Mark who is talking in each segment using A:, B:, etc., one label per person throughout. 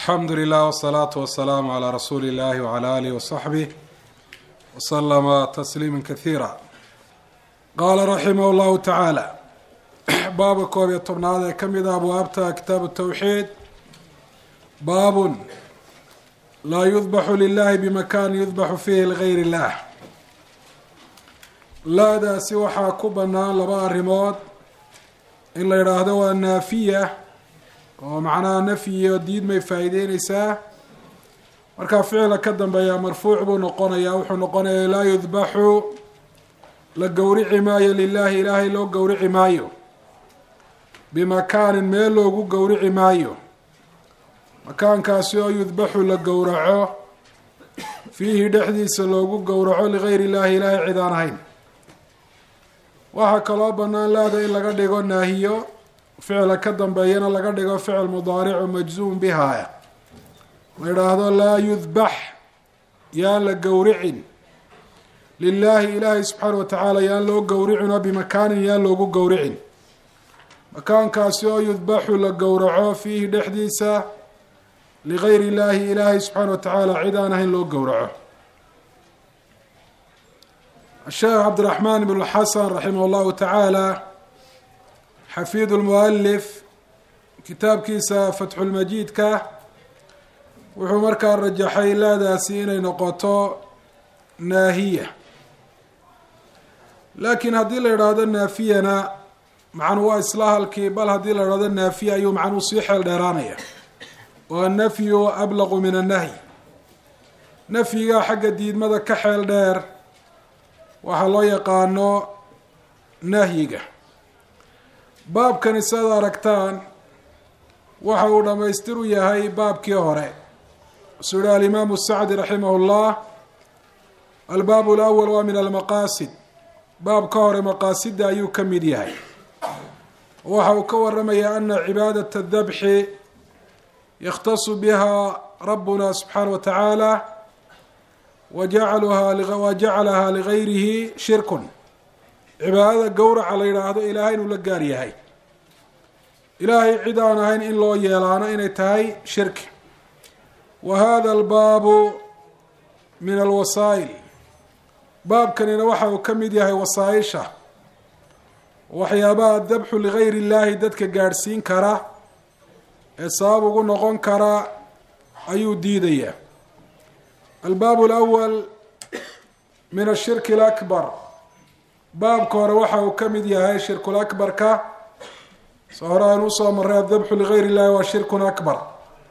A: alxamdu lilah wsalaatu wasalaamu calaa rasuuli illahi wcala alihi wasaxbih waslama tasliima kasiira. qaala raximah llahu tacaala, baabka 11 ee ka mid a abwaabta kitaabu tawxiid, baabun laa yudbaxu lilahi bimakan yudbaxu fiihi ligayr illah. laadaasi waxaa ku bannaan laba arrimood in la yidhaahdo waa naafiya oo macnaha nafyi oo diid may faa'iideyneysaa, markaa ficila ka dambeeya marfuuc buu noqonayaa. wuxuu noqonayaa laa yudbaxu, la gowrici maayo lilahi ilaahay loo gowrici maayo, bimakaanin meel loogu gowrici maayo, makaankaasi oo yudbaxu la gowraco fiihi dhexdiisa loogu gowraco ligayr illahi ilaahay cid aan ahayn. waxaa kaloo bannaan laada in laga dhigo naahiyo, ficila ka dambeeyana laga dhigo ficil mudaaricu majzuum bihaa, la yidhaahdo laa yudbax, yaan la gowricin lilaahi ilaahay subxaana wa tacaala yaan loo gowricin oo bimakaanin yaan loogu gowricin, makaankaasi oo yudbaxu la gowraco fiihi dhexdiisa ligayr illaahi ilaahay subxaana wa tacaala cid aan ahayn loo gowraco. الشheekh cabdiraxmaan ibn xasan raximah اllahu tacaala, xafiid lmualif, kitaabkiisa fatxulmajiidka wuxuu markaa rajaxay laadaasi inay noqoto naahiya, laakiin haddii la yidhaahdo naafiyana macnuu waa isla halkii, bal haddii la yidhahdo naafiya ayuu macnuu sii xeel dheeraanaya, oo annafyu ablaqu min annahyi. nafyiga xagga diidmada ka xeel dheer waxaa loo yaqaano nahyiga. baabkani sidaad aragtaan waxa uu dhammaystiru yahay baabkii hore. wuxuu yihi alimaamu sacdi raximah اllah, albaab اlأwl waa min almaqaasid. baabka hore maqaasida ayuu ka mid yahay. waxa uu ka waramaya ana cibaadaة الdabxi yakhtasu biha rabuna subxaanaه wa tacaala wajacalahaa ligayrihi shirkun. cibaadada gowraca la yidhaahdo ilaahay inuu la gaar yahay, ilaahay cid aan ahayn in loo yeelaano inay tahay shirki. wa hada albaabu min alwasaa'il, baabkanina waxa uu ka mid yahay wasaaisha, waxyaabaha dabxu ligayr illaahi dadka gaadhsiin kara ee sabab ugu noqon kara ayuu diidaya. albaab اlأwl min ashirki اlakbar, baabka hore waxa uu ka mid yahay shirkulakbarka. soo hore aan usoo maray adabxu ligayr illahi waa shirkun akbar.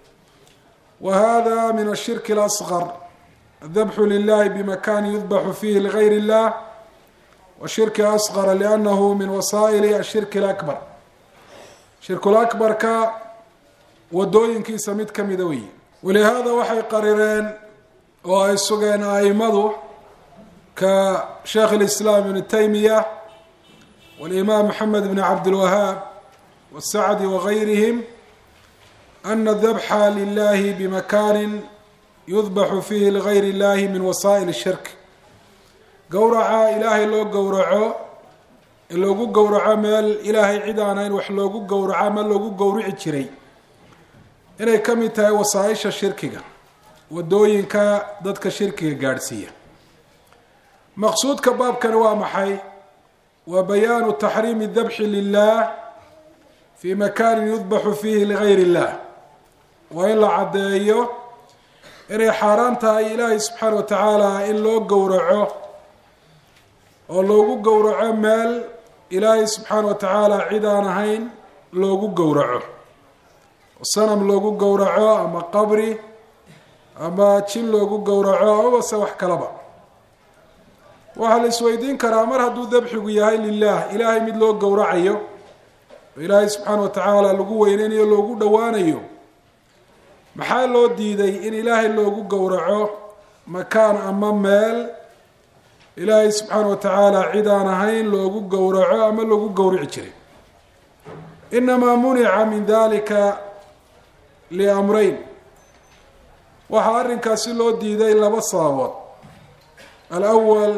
A: wa hada min ashirki اlasqar, adabxu lilahi bimakani yudbaxu fiihi ligayr illah, wa shirki asqara liannahu min wasaa'ili ashirki اlakbar. shirkulakbarka wadooyinkiisa mid ka mida weyi. walihaada waxay qarireen oo ay sugeen aimadu ka sheekh اlislaam ibn taymiya walimaam maxamed bn cabdilwahaab wasacdi wagayrihim ana dabxa lilahi bimakaanin yudbaxu fiihi ligayr illahi min wasaa'il shirk. gowraca ilaahay loo gowraco ee loogu gowraco meel ilaahay cid aan ahayn wax loogu gowraco ama loogu gowrici jiray inay ka mid tahay wasaaisha shirkiga, wadooyinka dadka shirkiga gaadhsiiya. maqsuudka baabkani waa maxay? waa bayaanu taxriimi dabxi lilah fii makaanin yudbaxu fiihi ligayr illah. waa in la caddeeyo inay xaaraan tahay ilaahay subxaana wa tacaala in loo gowraco oo loogu gowraco meel ilaahay subxaana wa tacaala cid aan ahayn loogu gowraco, sanam loogu gowraco ama qabri ama jin loogu gowraco amabase wax kalaba. waxaa la isweydiin karaa, mar hadduu dabxigu yahay lilah, ilaahay mid loo gowracayo oo ilaahay subxaana wa tacaala lagu weyneynayo loogu dhowaanayo, maxaa loo diiday in ilaahay loogu gowraco makaan ama meel ilaahay subxaana wa tacaala cid aan ahayn loogu gowraco ama loogu gowrici jiray? inamaa munica min dalika liamreyn, waxaa arrinkaasi loo diiday laba sababood. alأwal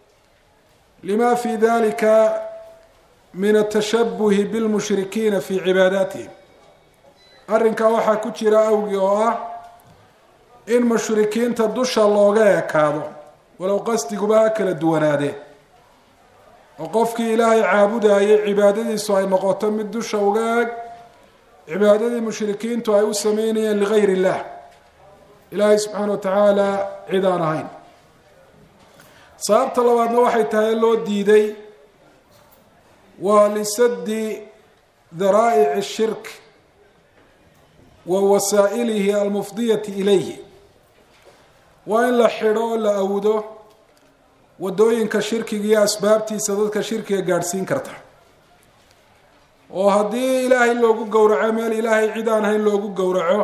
A: lima fi dalika min atashabuhi bilmushrikiina fi cibaadaatihim, arrinkaa waxaa ku jira awgi oo ah in mushrikiinta dusha looga ekaado walow qasdiguba ha kala duwanaadee oo qofkii ilaahay caabudayay cibaadadiisu ay noqoto mid dusha uga eg cibaadadii mushrikiintu ay u sameynayeen ligayr illah ilaahay subxaana wa tacaala cid aan ahayn. sababta labaadna waxay tahay loo diiday waa lisadi daraa'ic shirk wa wasaa'ilihi almufdiyati ilayhi, waa in la xidho oo la awdo wadooyinka shirkiga iyo asbaabtiisa dadka shirkiga gaadhsiin karta. oo haddii ilaahay loogu gowraco meel ilaahay cid aan ahayn loogu gowraco,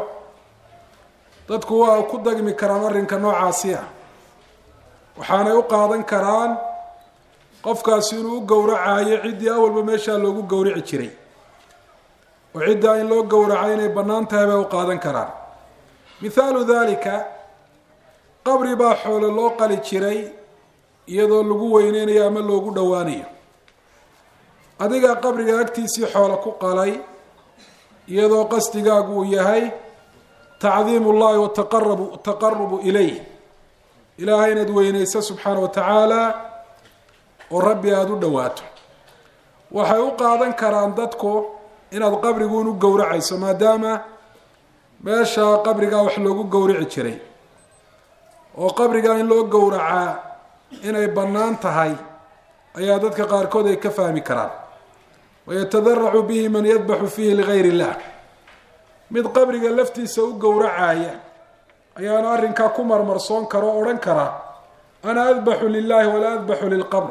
A: dadku waa ku dagmi karaan arrinka noocaasi ah, waxaanay u qaadan karaan qofkaasi inuu u gowracayo ciddii awalba meeshaa loogu gowrici jiray, oo ciddaa in loo gowraco inay bannaan tahay bay u qaadan karaan. mithaalu dalika, qabri baa xoolo loo qali jiray iyadoo lagu weyneynayo ama loogu dhowaanayo. adigaa qabriga agtiisii xoolo ku qalay iyadoo qasdigaagu uu yahay tacdiim ullahi wataqarubu ilayh, ilaahay inaad weyneyso subxaana wa tacaala oo rabbi aada u dhowaato. waxay u qaadan karaan dadku inaad qabriguun u gowracayso maadaama meesha qabrigaa wax loogu gowrici jiray, oo qabrigaa in loo gowracaa inay bannaan tahay ayaa dadka qaarkood ay ka fahmi karaan. wayatadaracu bihi man yadbaxu fiihi ligayr illah, mid qabriga laftiisa u gowracaya ayaana arrinkaa ku marmarsoon karo o odhan karaa ana adbaxu lilahi walaa adbaxu lilqabr,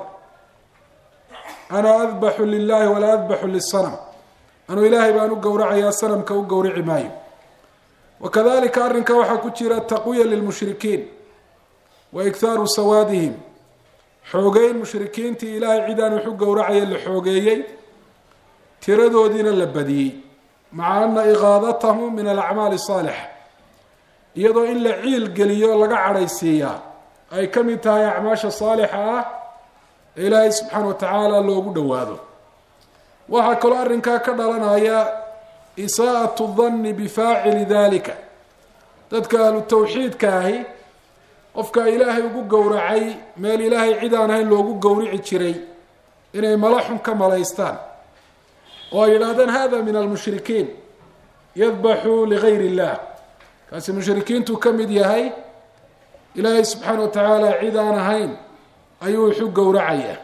A: ana adbaxu lilahi walaa adbaxu lisanam, anuu ilaahay baan u gowracayaa sanamka u gowrici maayo. wakadalika arrinka waxaa ku jira taqwiya lilmushrikiin wa ikhaaru sawaadihim, xoogeyn mushrikiintii ilaahay cidaan wuxu gowracaya la xoogeeyey, tiradoodiina la badiyey, maca ana iqaadatahum min alacmaali saalixa, iyadoo in la ciil geliyo laga cadhaysiiyaa ay ka mid tahay acmaasha saalixa ah ee ilaahay subxaana wa tacaala loogu dhowaado. waxaa kaloo arrinkaa ka dhalanaya isaa'atu danni bifaacili dalika, dadka ahlu tawxiidka ahi qofka ilaahay ugu gowracay meel ilaahay cid aan ahayn loogu gowrici jiray inay mala xun ka malaystaan oo ay yidhaahdeen hada min almushrikiin yadbaxu ligayr illah, kaasi mushrikiintu ka mid yahay, ilaahay subxaana wa tacaala cid aan ahayn ayuu wuxu gowracaya.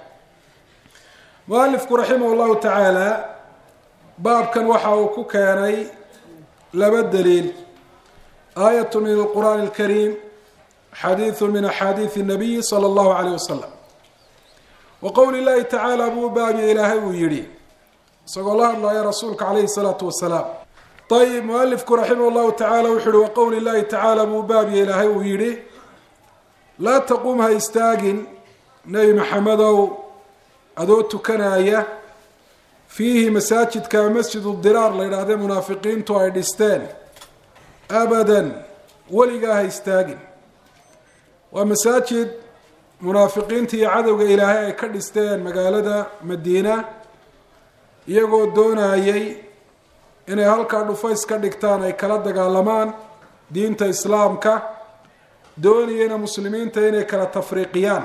A: mualifku raximah llahu tacaala baabkan waxa uu ku keenay laba daliil, aayat min alqur'aani alkariim, xadiiثu min axaadiiثi الnabiyi salى اllahu عalيه wasalam, wa qowli llahi tacaala buu baabiya ilaahay uu yihi isagoo la hadlaya rasuulka calayhi الsalaatu wasalaam. ayib, mualifku raximah llahu tacaala wuxu uhi wa qowli llahi tacaala buu baabiya ilaahay uu yihi laa taquum ha istaagin nebi maxamedow adoo tukanaya fiihi masaajidka masjidu diraar la yidhahdee munaafiqiintu ay dhisteen abadan, weligaa ha istaagin. waa masaajid munaafiqiinta iyo cadowga ilaahay ay ka dhisteen magaalada madiina iyagoo doonayay inay halkaa dhufays ka dhigtaan, ay kala dagaalamaan diinta islaamka, doonayayna muslimiinta inay kala tafriiqiyaan,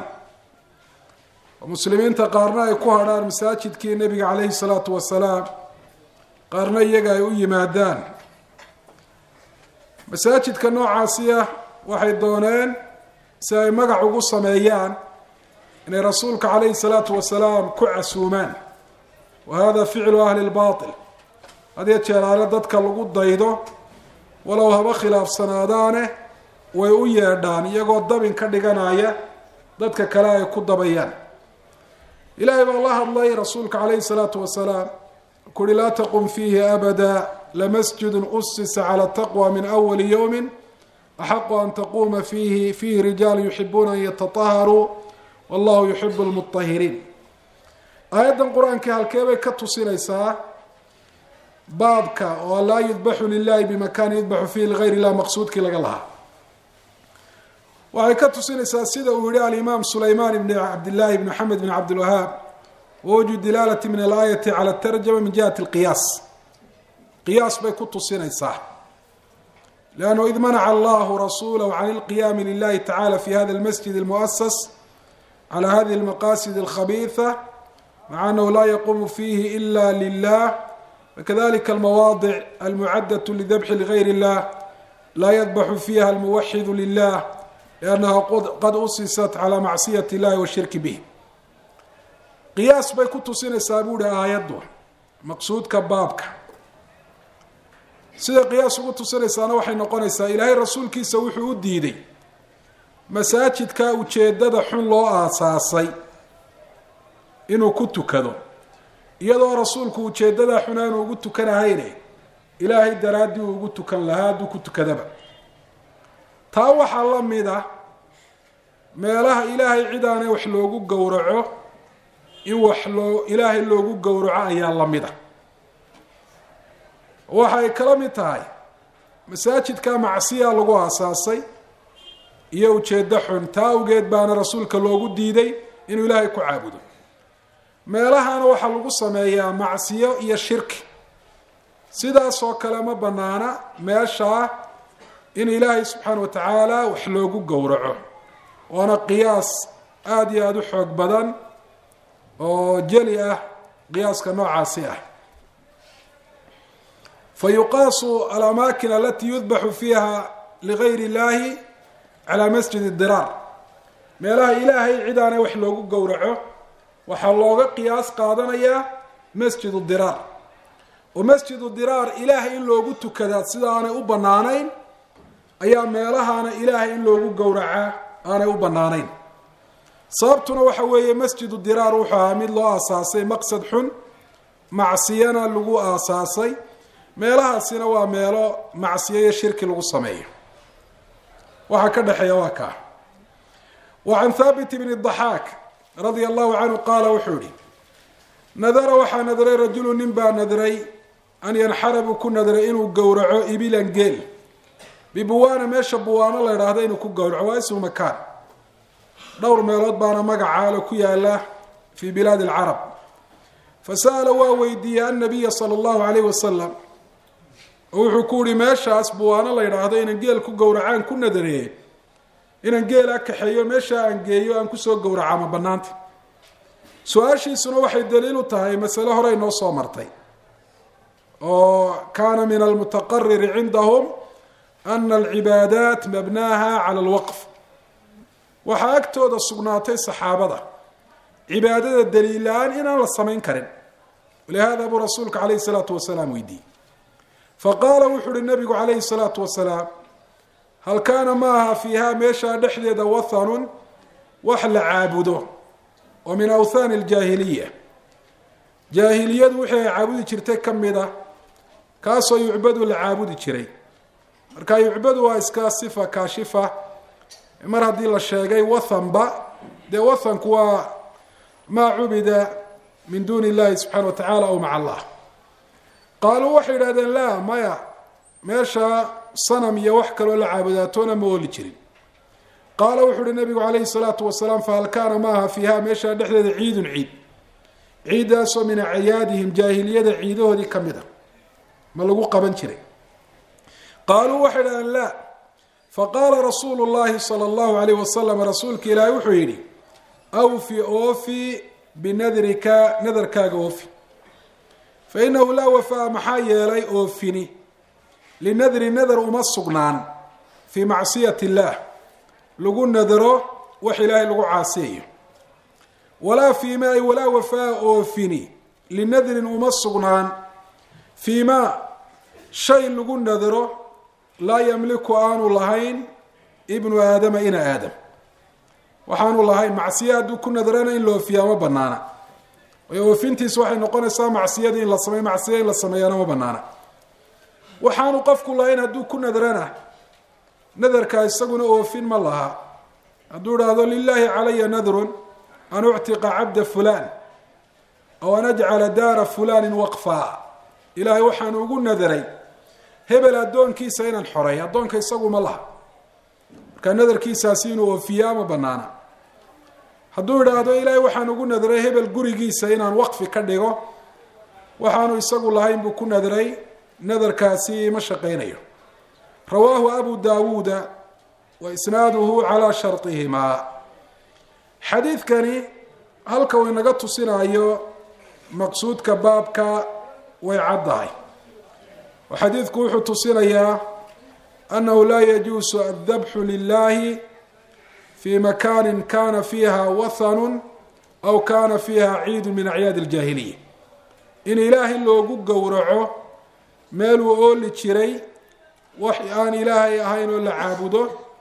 A: oo muslimiinta qaarna ay ku hadhaan masaajidkii nebiga calayhi salaatu wasalaam, qaarna iyaga ay u yimaadaan. masaajidka noocaasi ah waxay dooneen si ay magac ugu sameeyaan inay rasuulka calayhi salaatu wasalaam ku casuumaan, wa hada ficlu ahli lbail, hadee jeeraale dadka lagu daydo walow haba khilaafsanaadaane way u yeedhaan iyagoo dabin ka dhiganaya dadka kale ay ku dabayaan. ilaahay baa la hadlay rasuulka calayhi salaatu wasalaam kuri laa taqum fiihi abada lamasjidun usisa cala taqwa min awali yowmin axaqu an taquuma fiihi rijaalu yuxibuuna an yatataharuu wallahu yuxibu lmutahiriin. aayaddan qur-aankii halkee bay ka tusinaysaa baabka oo laa yudbaxu lilahi bimakaani yudbaxu fiihi ligayr illah maqsuudkii laga lahaa. waxay ka tusinaysaa sida uu yihi alimaam sulaymaan ibn cabdillahi ibn maxamed bin cabdilwahaab wawju dilaalati min alaayati cala tarjama min jihati alqiyaas, qiyaas bay ku tusinaysaa. لأنه إذ منع الله رسوله عن القيام لله تعالى في هذا المسجد المؤسس على هذه المقاصد الخبيثة مع أنه لا يقوم فيه إلا لله، وكذلك المواضع المعدة لذبح لغير الله لا يذبح فيها الموحد لله لأنها قد أسست على معصية الله والشرك به. قياس bay ku tusinaysaa buuhi aayaddu maqsuudka baabka. sida qiyaas ugu tusinaysaana waxay noqonaysaa ilaahay rasuulkiisa wuxuu u diiday masaajidka ujeedada xun loo aasaasay inuu ku tukado, iyadoo rasuulku ujeedada xun aanu ugu tukanahayne ilaahay daraaddii uu ugu tukan lahaa hadduu ku tukadaba. taa waxaa la mid ah meelaha ilaahay cid aanay wax loogu gowraco in ilaahay loogu gowraco ayaa la mid ah. waxay kala mid tahay masaajidka macsiya lagu aasaasay iyo ujeeddo xun, taa awgeed baana rasuulka loogu diiday inuu ilaahay ku caabudo. meelahana waxaa lagu sameeyaa macsiyo iyo shirki, sidaasoo kale ma banaana meeshaa in ilaahay subxaana wa tacaala wax loogu gowraco. waana qiyaas aada iyo aada u xoog badan oo jeli ah qiyaaska noocaasi ah. fayuqaasu alamaakin alati yudbaxu fiiha ligayr illahi calaa masjid diraar, meelaha ilaahay cid aanay wax loogu gowraco waxaa looga qiyaas qaadanayaa masjidu diraar. oo masjidu diraar ilaahay in loogu tukadaa sida aanay u banaanayn ayaa meelahana ilaahay in loogu gowracaa aanay u banaanayn. sababtuna waxa weeye masjidu diraar wuxuu ahaa mid loo aasaasay maqsad xun, macsiyana lagu aasaasay. meelahaasina waa meelo macsiyo iyo shirki lagu sameeyo. waxaa ka dhexeeya waa kaa. wa can thaabit bni daxaak radia allahu canhu qaala wuxuu yihi nadara waxaa nadray rajulu nin baa nadray an yanxara buu ku nadray inuu gowraco ibilan geel bibuwaana, meesha buwaano la idhaahdo inuu ku gowraco. waa ismu makaan, dhowr meelood baana magacaalo ku yaala fii bilaadi alcarab. fasa'ala waa weydiiyey annabiya sala allahu alayh wasalam, oo wuxuu ku yihi meeshaas buwaano la yidhaahdo inaan geel ku gowracaan ku nadareye, inaan geela kaxeeyo meeshaa aan geeyo aan kusoo gowraca ma banaanta? su-aashiisuna waxay daliil u tahay masale horey noo soo martay oo kaana min almutaqariri cindahum ana alcibaadaat mabnaaha cala alwaqf. waxaa agtooda sugnaatay saxaabada cibaadada daliil la-aan inaan la samayn karin. walihada buu rasuulka calayhi salaatu wasalaam weydiiyey. faqaala wuxu uhi nabigu calayhi salaatu wasalaam hal kaana maaha fiiha meeshaa dhexdeeda wathanun wax la caabudo oo min awthaani aljaahiliya, jaahiliyadu wixii ay caabudi jirtay ka mid a, kaasoo yucbadu la caabudi jiray. marka yucbadu waa iska sifa kaashifa, mar haddii la sheegay wathanba dee wathanku waa maa cubida min duuni illahi subxaana wa tacaala aw maca allah. qaaluu waxay yidhahdeen laa maya, meesha sanam iyo wax kaloo la caabudaatoona ma ooli jirin. qaala wuxuu uhi nabigu calayhi salaatu wasalaam fahal kaana maaha fiiha meeshaa dhexdeeda ciidun ciid, ciiddaasoo min acyaadihim jaahiliyada ciidahoodii ka mid a, ma lagu qaban jiray? qaaluu waxay yidhahdeen laa. faqaala rasuulu llahi sala allahu alayh wasalam, rasuulka ilaahi wuxuu yidhi awfi oofi binadrika, nadarkaaga oofi. fainahu laa wafaa, maxaa yeelay oofini linadri nadar uma sugnaan fii macsiyati illaah, lagu nadaro wax ilaahay lagu caasiyayo. walaa fii ma ay walaa wafaa oofini linadrin uma sugnaan fii ma shay lagu nadaro laa yamliku aanu lahayn ibnu aadama ina aadam, waxaanu lahayn macsiya hadduu ku nadarana in la oofiyaa ma banaana. oofintiis waxay noqonaysaa macsiyadii in la sameeyo, macsiya in la sameeyana ma banaana. waxaanu qofku lahayn hadduu ku nadrana nadarkaa isaguna oofin ma laha. hadduu idhaahdo lilaahi calaya nadrun an uctiqa cabda fulaan aw an ajcala daara fulaanin waqfaa, ilaahay waxaan ugu nadaray hebel addoonkiisa inaan xoray, addoonka isagu ma laha. markaa nadarkiisaasi inuu oofiyaa ma banaana. hadduu idhaahdo ilaahay waxaan ugu nadray hebel gurigiisa inaan waqfi ka dhigo, waxaanu isagu lahayn buu ku nadray, nadarkaasi ma shaqaynayo. rawaahu abu daawuuda wa isnaaduhu calaa sharطihimaa. xadiidkani halka uu inaga tusinayo maqsuudka baabka way caddahay. oo xadiidku wuxuu tusinayaa annahu laa yajuusu addabxu lilahi fi makaanin kana fiiha wathanun aw kana fiiha ciidu min acyaadi aljaahiliya. in ilaahay loogu gowraco meeluu ooli jiray wax aan ilaahay ahayn oo la caabudo,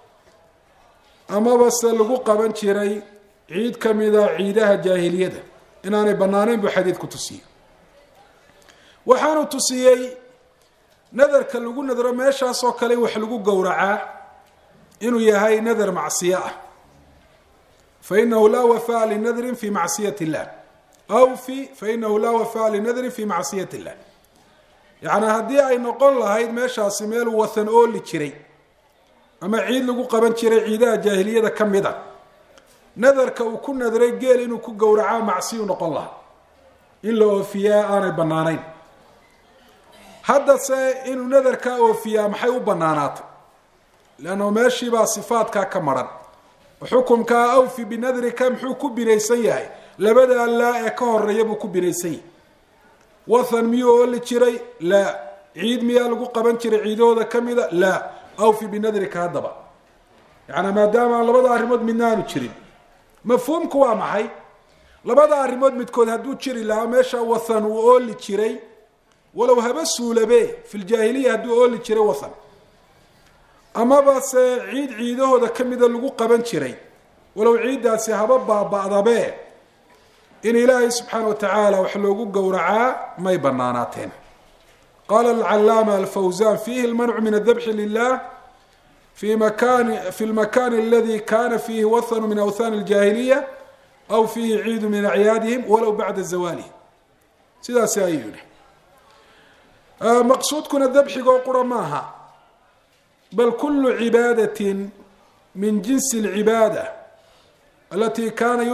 A: amaba se lagu qaban jiray ciid ka mida ciidaha jaahiliyada, inaanay banaanayn buu xadiidku tusiyey. waxaanu tusiyey nadarka lagu nadro meeshaas oo kale wax lagu gowracaa inuu yahay nadar macsiyo ah. fainahu laa wafaa linadrin fi macsiyat illah awfi fainahu laa wafaa linadrin fi macsiyat illah. yacni haddii ay noqon lahayd meeshaasi meel wathan ooli jiray ama ciid lagu qaban jiray ciidaha jaahiliyada ka mid a, nadarka uu ku nadray geel inuu ku gowracaa macsiyu noqon lahaa, in la oofiyaa aanay banaanayn. haddase inuu nadarkaa oofiyaa maxay u banaanaatay? leanna meeshiibaa sifaadkaa ka maran. xukumkaa awfi binadrika muxuu ku binaysan yahay? labada laa ee ka horeeya buu ku binaysan yahay. wathan miyuu ooli jiray? laa. ciid miyaa lagu qaban jiray ciidahooda ka mida? laa. awfi binadrika. haddaba yacni maadaama aan labada arrimood midna aanu jirin, mafhuumku waa maxay? labada arrimood midkood hadduu jiri lahaa meesha wathan uu ooli jiray, walow haba suulabe fi ljaahiliya hadduu ooli jiray wathan, amaba se ciid ciidahooda ka mida lagu qaban jiray, walow ciiddaasi haba baaba'dabe, in ilaahay subxaana wa tacaala wax loogu gowracaa may banaanaateen. qaala alcalaama alfawzan fiihi lmancu min adabxi lilah fi lmakani aladi kana fiihi wathanu min awthan aljaahiliya aw fiihi ciidu min acyaadihim walow bacda zawalih. sidaasi ayuu yihi. maqsuudkuna dabxigoo qura maaha, bal kulu cibaadatin min jinsi alcibaada alati kana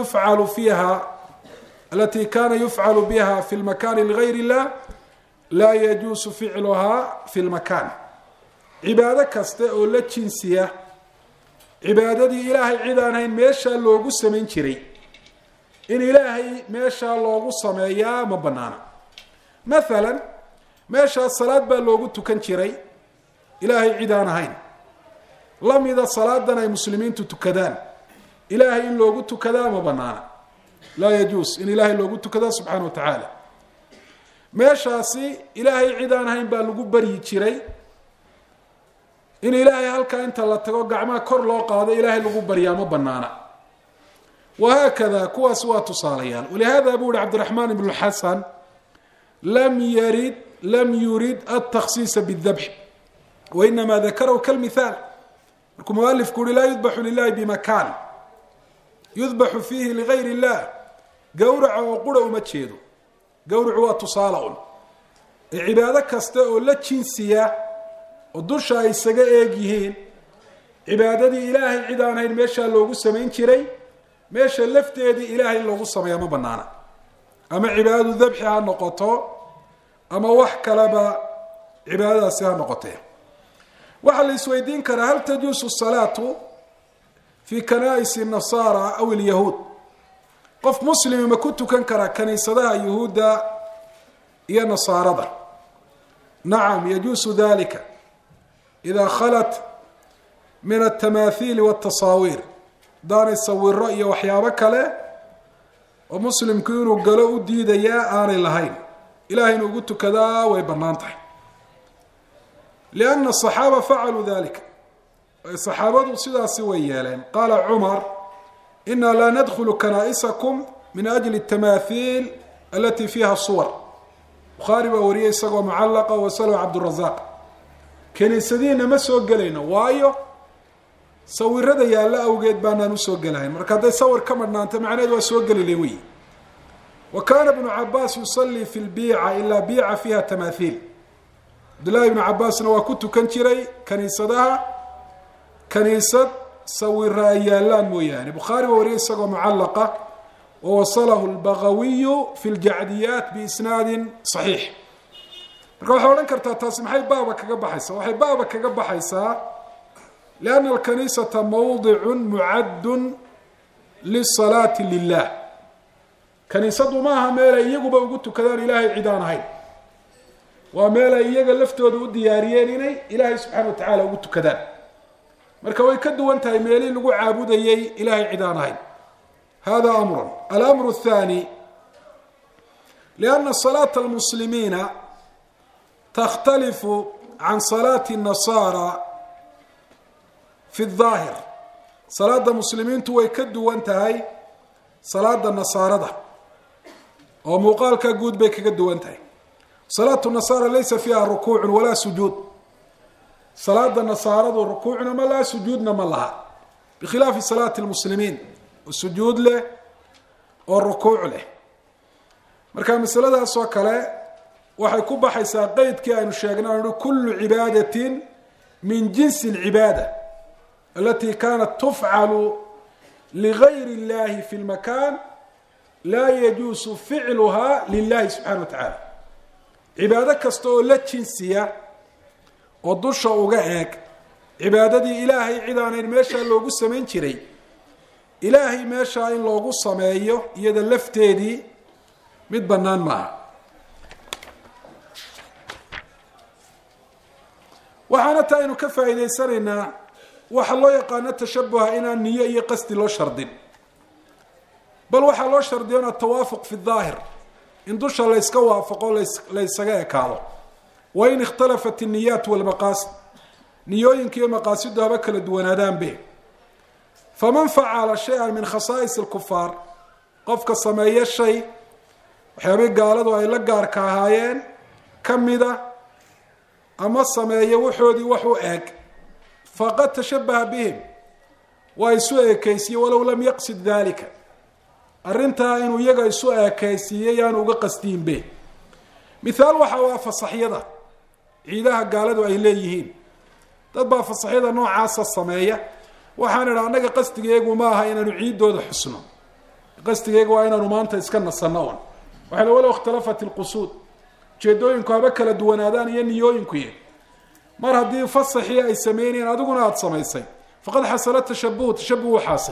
A: yufcalu biha fi lmakani ligayr illah laa yajuusu ficluhaa fi lmakan. cibaado kaste oo la jinsiya cibaadadii ilaahay cid aan hayn meeshaa loogu samayn jiray, in ilaahay meeshaa loogu sameeyaa ma banaana. mathalan meeshaas salaad baa loogu tukan jiray ilaahay cid aan ahayn, lamida salaadan ay muslimiintu tukadaan, ilaahay in loogu tukadaa ma banaana. laa yajuus in ilaahay loogu tukadaa subxaana wa tacaala. meeshaasi ilaahay cid aan ahayn baa lagu baryi jiray, in ilaahay halkaa inta la tago gacmaha kor loo qaado ilaahay lagu baryaa ma banaana. wahaakada kuwaas waa tusaalayaal. walihada buu yihi cabdiraxmaan ibnu xasan lam yurid altakhsiisa bاdabx wainama dakarahu kalmithaal. markuu mualifku uhi laa yudbaxu lilahi bimakan yudbaxu fiihi ligayr illah, gowraca oo qura uma jeedo. gowracu waa tusaale un ee cibaado kasta oo la jinsiya oo dusha ay isaga eeg yihiin cibaadadii ilaahay cid aan hayn meeshaa loogu samayn jiray, meesha lafteedii ilaahay in loogu sameeya ma banaana. ama cibaadadu dabxi ha noqoto ama wax kaleba cibaadadaasi ha noqotee. waxaa la isweydiin karaa hal tajuusu salaatu fi kanaa'isi nasaara aw ilyahuud? qof muslimi ma ku tukan karaa kaniisadaha yuhuudda iyo nasaarada? nacam yajuusu dalika ida khalat min altamaahiili waltasaawiir. daanay sawiro iyo waxyaabo kale oo muslimku inuu galo u diidayaa aanay lahayn, ilahay inu ugu tukadaa way bannaan tahay. lianna asaxaaba facaluu dalika, saxaabadu sidaasi way yeeleen. qaala cumar ina laa nadkhulu kanaa'isakum min ajli اtamaahiil alati fiiha suwar. bukhaari baa wariyay isagoo mucallaqa wasalo cabdurazaq. kaniisadiina ma soo gelayno waayo sawirada yaalla awgeed baanaan usoo gelahayn. marka hadday sawir ka madhnaanta macnaheed waa soo geli wey. wa kaana ibnu cabaas yusallii fi lbiica ilaa biica fiiha tamaahiil. cabdullahi ibnu cabaasna waa ku tukan jiray kaniisadaha kaniisad sawira ay yaallaan mooyaane. bukhaari baa wariyay isagoo mucallaqa wawasalahu lbagawiyu fi ljacdiyaat biisnaadin saxiix. marka waxaa odhan kartaa taasi maxay baaba kaga baxaysaa? waxay baaba kaga baxaysaa lianna alkaniisata mawdicun mucaddun lisalaati lilah. kaniisadu maaha meel ay iyaguba ugu tukadaan ilaahay cid aan ahayn, waa meel ay iyaga laftooda u diyaariyeen inay ilaahay subxaana wa tacaala ugu tukadaan. marka way ka duwan tahay meelihii lagu caabudayay ilaahay cid aan ahayn. hada amrun. alamru athani lianna salaata almuslimiina takhtalifu can salaati الnasaara fi الظaahir. salaada muslimiintu way ka duwan tahay salaada nasaarada oo muuqaalka guud bay kaga duwan tahay. salaatu nasaara laysa fiiha rukuucun walaa sujuud. salaada nasaaradu rukuucna ma laha, sujuudna ma laha, bikhilaafi salaati lmuslimiin oo sujuud leh oo rukuuc leh. marka masaladaas oo kale waxay ku baxaysaa qeydkii aynu sheegnay anu kullu cibaadatin min jinsi alcibaada alati kanat tufcalu ligayri اllahi fi lmakan laa yajuusu ficluha lilahi subxana wa tacaala. cibaado kasta oo la jinsiya oo dusha uga eeg cibaadadii ilaahay cid aanayn meeshaa loogu samayn jiray, ilaahay meeshaa in loogu sameeyo iyada lafteedii mid bannaan maaha. waxaana taa aynu ka faa'iidaysanaynaa waxa loo yaqaano tashabuha inaan niyo iyo qasdi loo shardin, bal waxaa loo shardiyo atawaafuq fi daahir, in dusha layska waafaqo laysaga ekaado. wain ikhtalafat الniyaat wاlmaqaasid, niyooyinka iyo maqaasidu haba kala duwanaadaanbe. faman facala shaya min khasaa'is اlkufaar, qofka sameeye shay waxyaabay gaaladu ay la gaarka ahaayeen kamida ama sameeye waxoodii wax u eg, faqad tashabaha bihim, waa isu ekeysiye walow lam yaqsid dalika. arrintaa inuu iyaga isu ekeysiiyey yaanu uga qasdiinbe. mithaal waxa waa fasaxyada ciidaha gaaladu ay leeyihiin. dad baa fasaxyada noocaasa sameeya. waxaan idha annaga qasdigeegu ma aha inaanu ciidooda xusno, qasdigeegu waa inaanu maanta iska nasanno un. waxayna walow ikhtalafat ilqusuud, ujeedooyinku haba kala duwanaadaan iyo niyooyinkuye, mar haddii fasaxii ay sameynayeen adiguna aada samaysay faqad xasala tashabuhu, tashabuhu xaasil.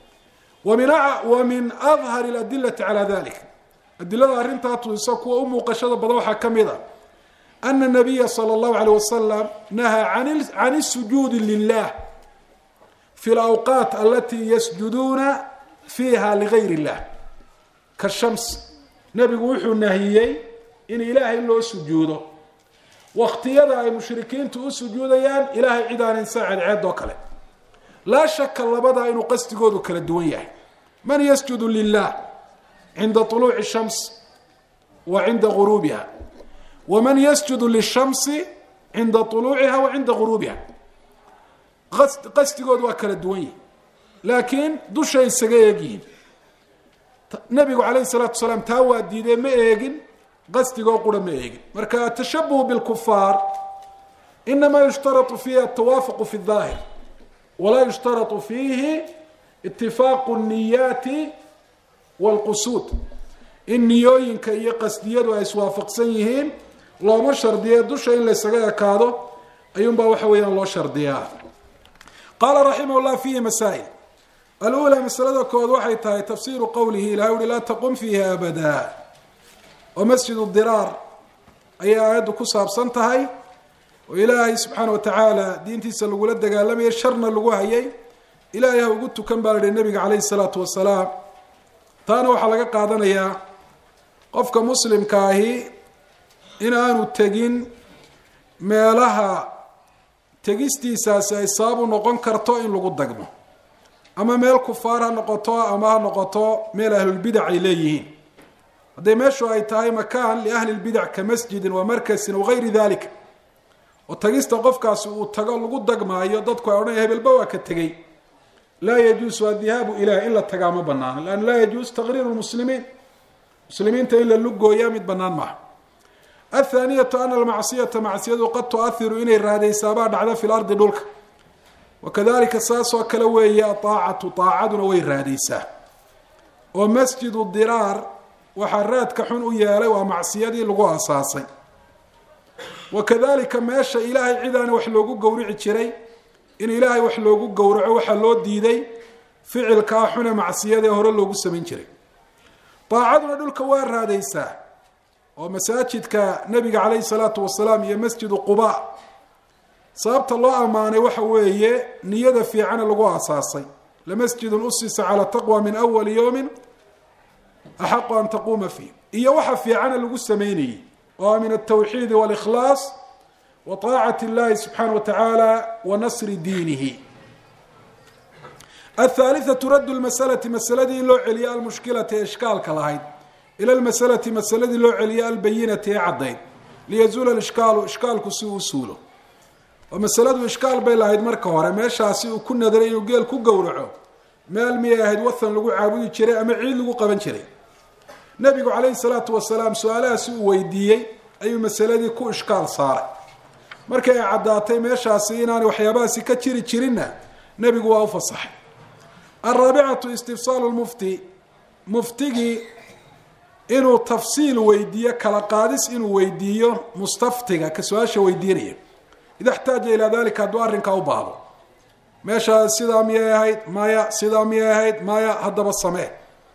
A: wa min adhar اladilati calى dalik, adilada arrintaa tusiso kuwa u muuqashada badan waxaa ka mid a ana nabiya salى اllahu alيyh wasalam nahaa can الsujuudi lilah fi اlawqaat alati yasjuduuna fiiha ligayr اllah kashams. nebigu wuxuu nahiyey in ilaahay loo sujuudo waqtiyada ay mushrikiintu u sujuudayaan ilaahay cid aan insa ceedceed oo kale. laa shaka labadaa inuu qasdigoodu kala duwan yahay. man yasjudu lilah cinda طuluuci الshams wa cinda guruubiha, waman yasjudu lishamsi cinda طuluuciha wa cinda guruubiha. qasdigoodu waa kala duwan yihin, laakiin dushay isaga eegyihiin. nabigu calayhi الsalaatu wasalaam taa waa diidee, ma eegin qasdigoo qura ma eegin. marka atashabuhu bاlkufaar inama yushtarau fiihi atawaafuqu fi الظaahir walaa yushtarau fiihi itifaaqu الniyaati wاlqusuud. in niyooyinka iyo qasdiyadu ay iswaafaqsan yihiin looma shardiye, dusha in laysaga ekaado ayuunbaa waxa weeyaan loo shardiyaa. qaala raximah llah fiihi masaa'il. alula masalada kood waxay tahay tafsiiru qowlihi ilahay uhi laa taqum fiihi abada, oo masjid diraar ayay aayaddu ku saabsan tahay, oo ilaahay subxaana wa tacaala diintiisa lagula dagaalamayay, sharna lagu hayay. ilaahay ha ugu tukan baa la yihi nabiga calayhi salaatu wasalaam. taana waxaa laga qaadanayaa qofka muslimka ahi in aanu tegin meelaha tegistiisaasi ay sabab u noqon karto in lagu dagmo, ama meel kufaar ha noqoto ama ha noqoto meel ahlulbidac ay leeyihiin. hadday meeshu ay tahay makaan liahli lbidac ka masjidin wa markasin wagayri dalika, oo tagista qofkaasi uu tago lagu dagmaayo, dadku ay odhanaya hebelba waa ka tegey, laa yajuusu adihaabu ilah, in la tagaa ma banaano. lanna laa yajuus taqriiru lmuslimiin, muslimiinta in la lugooyaa mid banaan maaha. athaaniyatu ana almacsiyata macsiyadu qad tuahiru inay raadaysaabaa dhacda fi lardi dhulka, wakadalika saasoo kale weeye aacatu, aacaduna way raadaysaa. oo masjidu diraar waxaa raadka xun u yeelay waa macsiyadii lagu asaasay. wakadalika meesha ilaahay cidaana wax loogu gowrici jiray in ilaahay wax loogu gowraco waxaa loo diiday ficilkaa xune macsiyada ee hore loogu samayn jiray. daacaduna dhulka waa raadaysaa oo masaajidka nabiga calayhi salaatu wasalaam iyo masjidu quba sababta loo ammaanay waxa weeye niyada fiicana lagu aasaasay. lamasjidun usisa calaa taqwa min awali yowmin axaqu an taquuma fiih, iyo waxa fiicana lagu sameynayey oo min altawxiidi walikhlaas wa taacati illahi subxaanahu wa tacaala wa nasri diinihi. athaalithatu raddu lmasalati, masaladii in loo celiyo almushkilati ee ishkaalka lahayd ila lmasalati, masaladii loo celiyo albayinati ee caddayd liyazuula ishkaalu, ishkaalku si uu suulo. oo masaladu ishkaal bay lahayd marka hore, meeshaasi uu ku nadaray inuu geel ku gowraco meel miyay ahayd wathan lagu caabudi jiray ama ciid lagu qaban jiray. nabigu calayhi salaatu wasalaam su-aalahaasi uu weydiiyey ayuu masaladii ku ishkaal saaray. markay ay caddaatay meeshaasi inaanay waxyaabahaasi ka jiri jirinna nebigu waa u fasaxay. alraabicatu istifsaalu lmufti, muftigii inuu tafsiil weydiiyo, kala qaadis inuu weydiiyo mustaftiga ka su-aasha weydiinaya ida xtaaja ilaa dalika, hadduu arrinkaa u baahdo. meeshaa sidaa miyay ahayd? maya. sidaa miyay ahayd? maya. haddaba samee.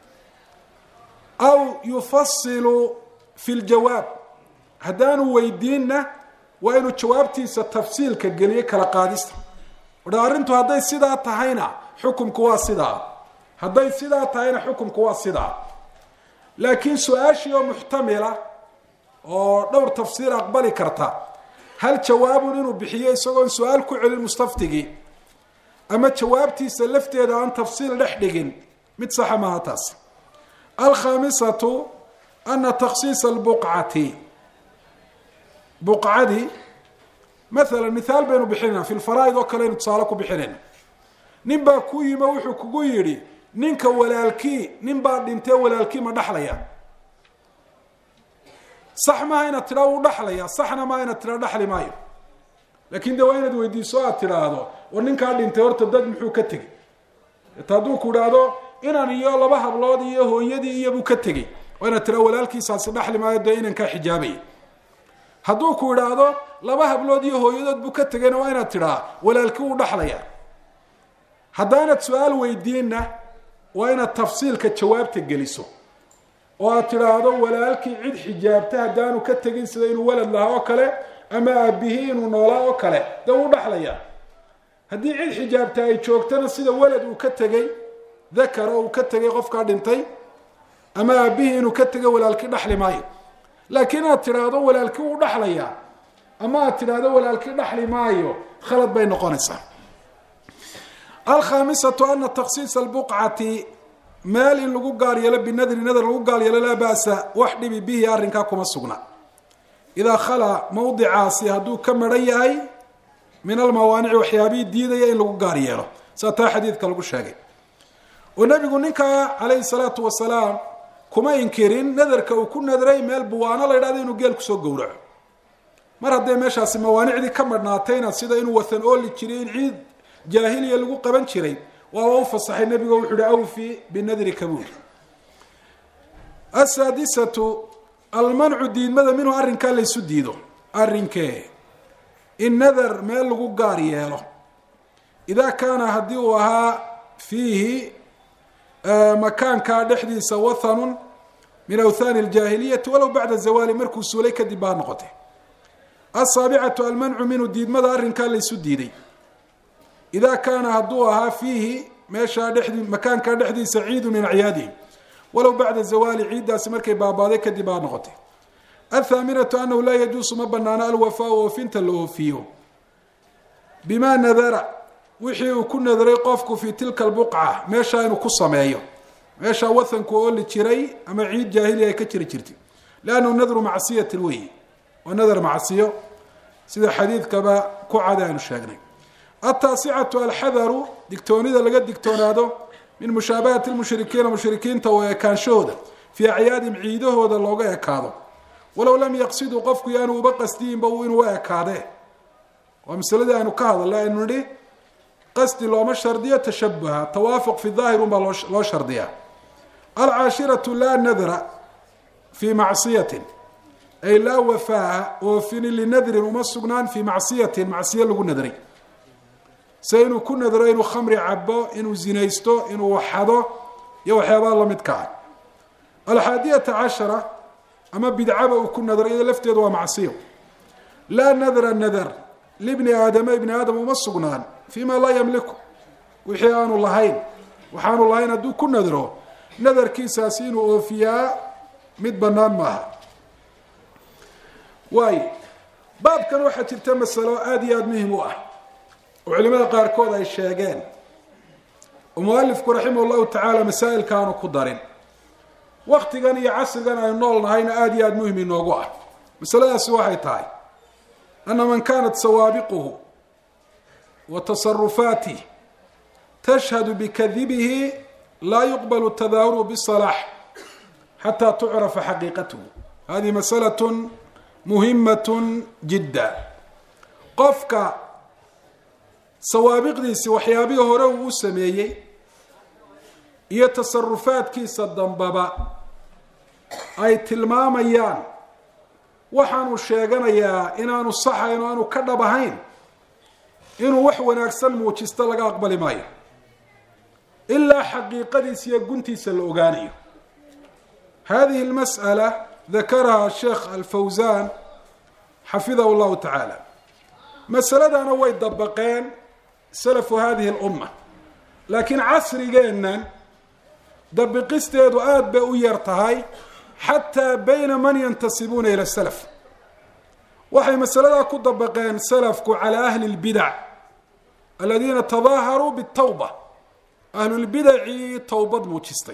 A: aw yufasilu fi ljawaab, haddaanu weydiinna waa inuu jawaabtiisa tafsiilka geliyo, kala qaadista. odha arrintu hadday sidaa tahayna xukumku waa sidaa, hadday sidaa tahayna xukumku waa sidaa. laakiin su-aashii oo muxtamila oo dhowr tafsiir aqbali karta, hal jawaabun inuu bixiyo isagoon su-aal ku celin mustaftigii, ama jawaabtiisa lafteeda aan tafsiil dhex dhigin, mid saxa maaha taas. alkhaamisatu ana takhsiisa albuqcati, buqcadii maalan mithaal baynu bixinayna fi lfaraa'id oo kale aynu tusaale ku bixinayna. nin baa ku yimo wuxuu kugu yidhi ninka walaalkii, nin baa dhintee walaalkii ma dhaxlaya? sax maaha inaad tidhaa wuu dhaxlaya, saxna maaha inaad tidhaa dhaxli maayo. laakiin de waa inaad weydiiso aad tidhaahdo war ninkaa dhintay horta dad muxuu ka tegey? ta hadduu ku idhaahdo inan iyo laba hablood iyo hooyadii iyobuu ka tegey, waa inaad tidhaa walaalkiisaasi dhaxli maayo, dee inankaa xijaabaya. hadduu ku idhaahdo laba hablood iyo hooyadood buu ka tegayna waa inaad tidhaa walaalkii wuu dhaxlaya. haddaanad su-aal weydiinna waa inaad tafsiilka jawaabta geliso oo aad tidhaahdo walaalkii cid xijaabta haddaanu ka tegin, sida inuu walad lahaa oo kale ama aabihii inuu noolaa oo kale, dee wuu dhaxlaya. haddii cid xijaabta ay joogtana sida walad uu ka tegey, dakar oo uu ka tegay qofkaa dhintay, ama aabihii inuu ka tegay, walaalkii dhaxli maayo. laakiin aad tidhaahdo walaalkii wuu dhaxlayaa ama aad tidhaahdo walaalkii dhaxli maayo, khalad bay noqonaysaa. alkhaamisatu ana takhsiisa albuqcati, meel in lagu gaar yeelo binadri, nadar lagu gaar yeelo, laa ba'sa, wax dhibi bihi arrinkaa kuma sugna. idaa khalaa mawdicaasi hadduu ka maran yahay min almawaanici, waxyaabihii diidaya in lagu gaar yeelo, saa taa xadiidka lagu sheegay. oo nebigu ninkaa calayhi salaatu wasalaam kuma inkirin nadarka uu ku nadray meel buwaano la ydhahdo inuu geel kusoo gowraco. mar hadday meeshaasi mawaanicdii ka madhnaatayna, sida inuu wathan ooli jiray, in ciid jaahiliya lagu qaban jiray, waaba u fasaxay nebigo wuxuu uhi awfi binadri kabuur. asaadisatu almancu, diidmada minhu arrinkaa laysu diido. arrinkee in nadar meel lagu gaar yeelo, idaa kaana haddii uu ahaa fiihi makaankaa dhexdiisa wathanun min awthaani aljaahiliyati walow bacda zawaali, markuu suulay kadib baa noqotay. asaabicatu almancu minhu, diidmada arrinkaa laysu diiday, idaa kaana hadduu ahaa fiihi meeshaa makaankaa dhexdiisa ciidu min acyaadihim walow bacda zawaali, ciiddaasi markay baabaaday kadib baa noqotay. athaaminatu anahu laa yajuusu, ma banaano alwafaau, oofinta la oofiyo bimaa nadara, wixii uu ku nadaray qofku fii tilka albuqca, meeshaa inuu ku sameeyo, meeshaa wathanku ooli jiray ama ciid jaahiliya ay ka jiri jirtay. liannahu nadru macsiyatin weyi, waa nadar macsiyo, sida xadiidkaba ku cad aynu sheegnay. ataasicatu alxadaru, digtoonida laga digtoonaado min mushaabahati lmushrikiina, mushrikiinta oo ekaanshahooda fii acyaadihim, ciidahooda looga ekaado, walow lam yaqsiduu, qofku yaanu uba qasdiinba inuu ekaadee. waa masaladii aynu ka hadalna, aynu nidhi qasdi looma shardiyo, tashabuha, tawaafuq fi daahir unbaa loo shardiyaa. alcaashiratu laa nadra fii macsiyatin, ay laa wafaaha oofini linadrin uma sugnaan fii macsiyatin macsiyo lagu nadray se inuu ku nadro inuu khamri cabo inuu zinaysto inuu waxado iyo waxyaabaha lamidka ah. 11 ama bidcaba uu ku nadro iyada lafteedu waa macsiyo. laa nadra nadar libni aadama ibni aadam uma sugnaan fima laa yamliku wixii aanu lahayn waxaanu lahayn hadduu ku nadro nadarkiisaasi inuu oofiyaa mid banaan maaha. waayo baabkan waxaa jirta masalo aada iyo aada muhim u ah oo culimada qaarkood ay sheegeen oo mualifku raximah llahu tacaala masaa'ilka aanu ku darin waktigan iyo casrigan aynu nool nahayna aada iyo aada muhim inoogu ah. masaladaasi waxay tahay ana man kanat sawaabiquhu wa tasarufaatih tashhadu bikadibihi laa yuqbalu tadaahuru bisalaax xataa tucrafa xaqiiqatuhu. hadihi masalatun muhimatun jidda. qofka sawaabiqdiisi waxyaabihii hore uu u sameeyey iyo tasarufaadkiisa dambaba ay tilmaamayaan waxaanu sheeganayaa inaanu saxayn oo aanu ka dhab ahayn inuu wax wanaagsan muujisto laga aqbali maayo ilaa xaqiiqadiisa iyo guntiisa la ogaanayo. hadihi almas'ala dakaraha sheekh alfawzan xafidahu llahu tacaala. masaladana way dabaqeen salafu hadihi alumma laakiin casrigeennan dabiqisteedu aada bay u yar tahay xataa bayna man yantasibuuna ila salaf. waxay masaladaa ku dabaqeen salafku calaa ahli lbidac aladiina tadaaharuu bitawba. ahlulbidacii towbad muujistay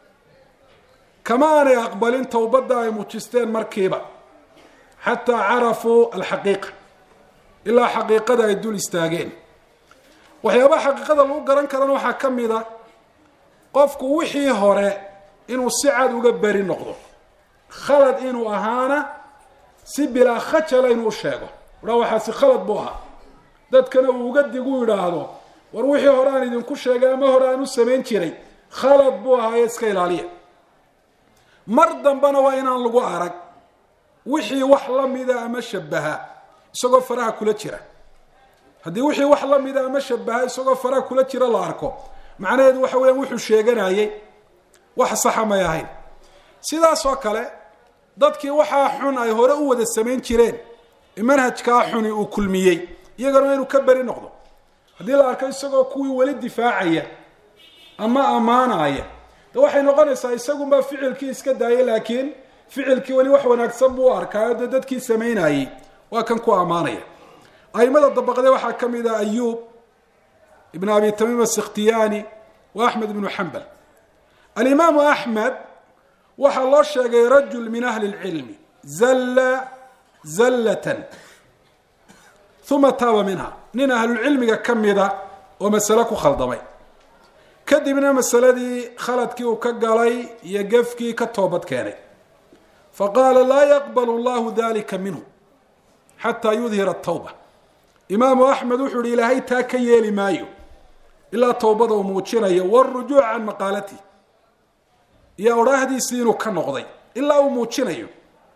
A: kama aanay aqbalin towbadda ay muujisteen markiiba xataa carafuu alxaqiiqa ilaa xaqiiqada ay dul istaageen. waxyaabaha xaqiiqada lagu garan karana waxaa ka mid a qofku wixii hore inuu si cad uga beri noqdo khalad inuu ahaana si bilaa khajala inuu sheego ura waxaasi khalad buu ahaa dadkana uu uga digu yidhaahdo war wixii hore aan idinku sheegay ama hore aan u samayn jiray khalad buu ahaaye iska ilaaliya. mar dambena waa inaan lagu arag wixii wax lamida ama shabaha isagoo faraha kula jira. haddii wixii wax lamida ama shabaha isagoo faraha kula jira la arko macnaheedu waxa weeyaan wuxuu sheeganayay wax saxa may ahayn. sidaas oo kale dadkii waxaa xun ay hore u wada samayn jireen manhajkaa xuni uu kulmiyey iyagana inuu ka beri noqdo. haddii la arko isagoo kuwii weli difaacaya ama ammaanaya de waxay noqonaysaa isagunbaa ficilkii iska daayay laakiin ficilkii weli wax wanaagsan buu arkaayo dee dadkii samaynayey waa kan ku ammaanaya. aimada dabaqde waxaa ka mid ah ayub ibn abi tamiim asikhtiyani wa axmed ibnu xambal. alimaamu axmed waxaa loo sheegay rajul min ahli lcilmi zalla zallatan uma taaba minha nin ahlulcilmiga ka mida oo masale ku khaldamay kadibna masaladii khaladkii uu ka galay iyo gefkii ka toobad keenay. faqaala laa yaqbal allahu dalika minhu xataa yudhira atawba. imaamu axmed wuxuu ihi ilaahay taa ka yeeli maayo ilaa towbada uu muujinayo warujuuc can maqaalatihi iyo odhaahdiisii inuu ka noqday ilaa uu muujinayo.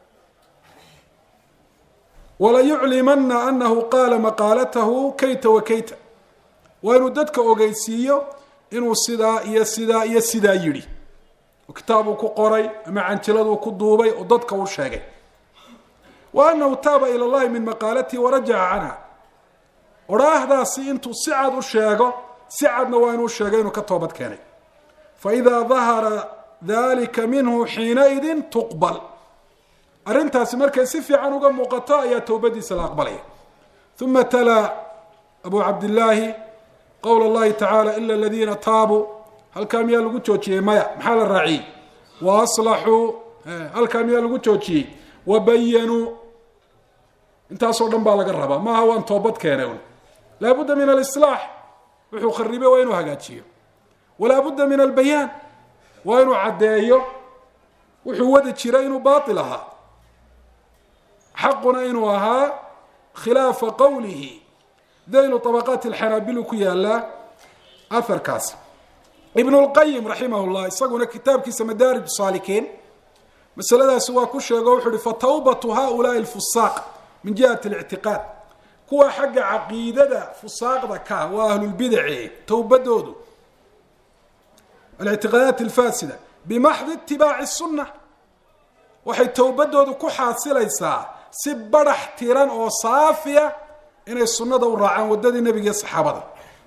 A: walayuclimana anahu qaala maqaalatahu kayta wa kayta. waa inuu dadka ogeysiiyo inuu sidaa iyo sidaa iyo sidaa yidhi oo kitaabuu ku qoray ama canjiladuu ku duubay oo dadka u sheegay. wa anahu taaba ila llahi min maqaalatihi warajaca canha. odhaahdaasi intuu si cad u sheego si cadna waa inuu sheegay inuu ka toobad keenay. faidaa dahara dalika minhu xiinaidin tuqbal. arrintaasi markay si fiican uga muuqato ayaa towbadiisa la aqbalaya. uma talaa abu cabdillaahi qowla اllahi tacaala ila aladiina taabuu. halkaa miyaa lagu joojiyey maya maxaa la raaciyey wa aslaxuu. halkaa miyaa lagu joojiyey wabayanuu. intaasoo dhan baa laga rabaa maaha waan toobad keenay un. laabudda min alislaax wuxuu kharibay waa inuu hagaajiyo. walaa budda min albayaan waa inuu caddeeyo wuxuu wadi jiray inuu baatil ahaa xaquna inuu ahaa khilaafa qowlihi. daylu طabaqaati alxanaabilu ku yaalaa aharkaas. ibn اlqayim raximah llah isaguna kitaabkiisa madaarij saalikiin masaladaasi waa ku sheego wuxuu uhi fatawbatu haulaai alfusaaq min jihati اlictiqaad kuwa xagga caqiidada fusaaqda ka waa ahlulbidaci towbadoodu alictiqaadaat alfaasida bimaxdi itibaaci الsuna waxay towbadoodu ku xaasilaysaa si barax tiran oo saafiya inay sunnada u raacaan waddadii nebiga iyo saxaabada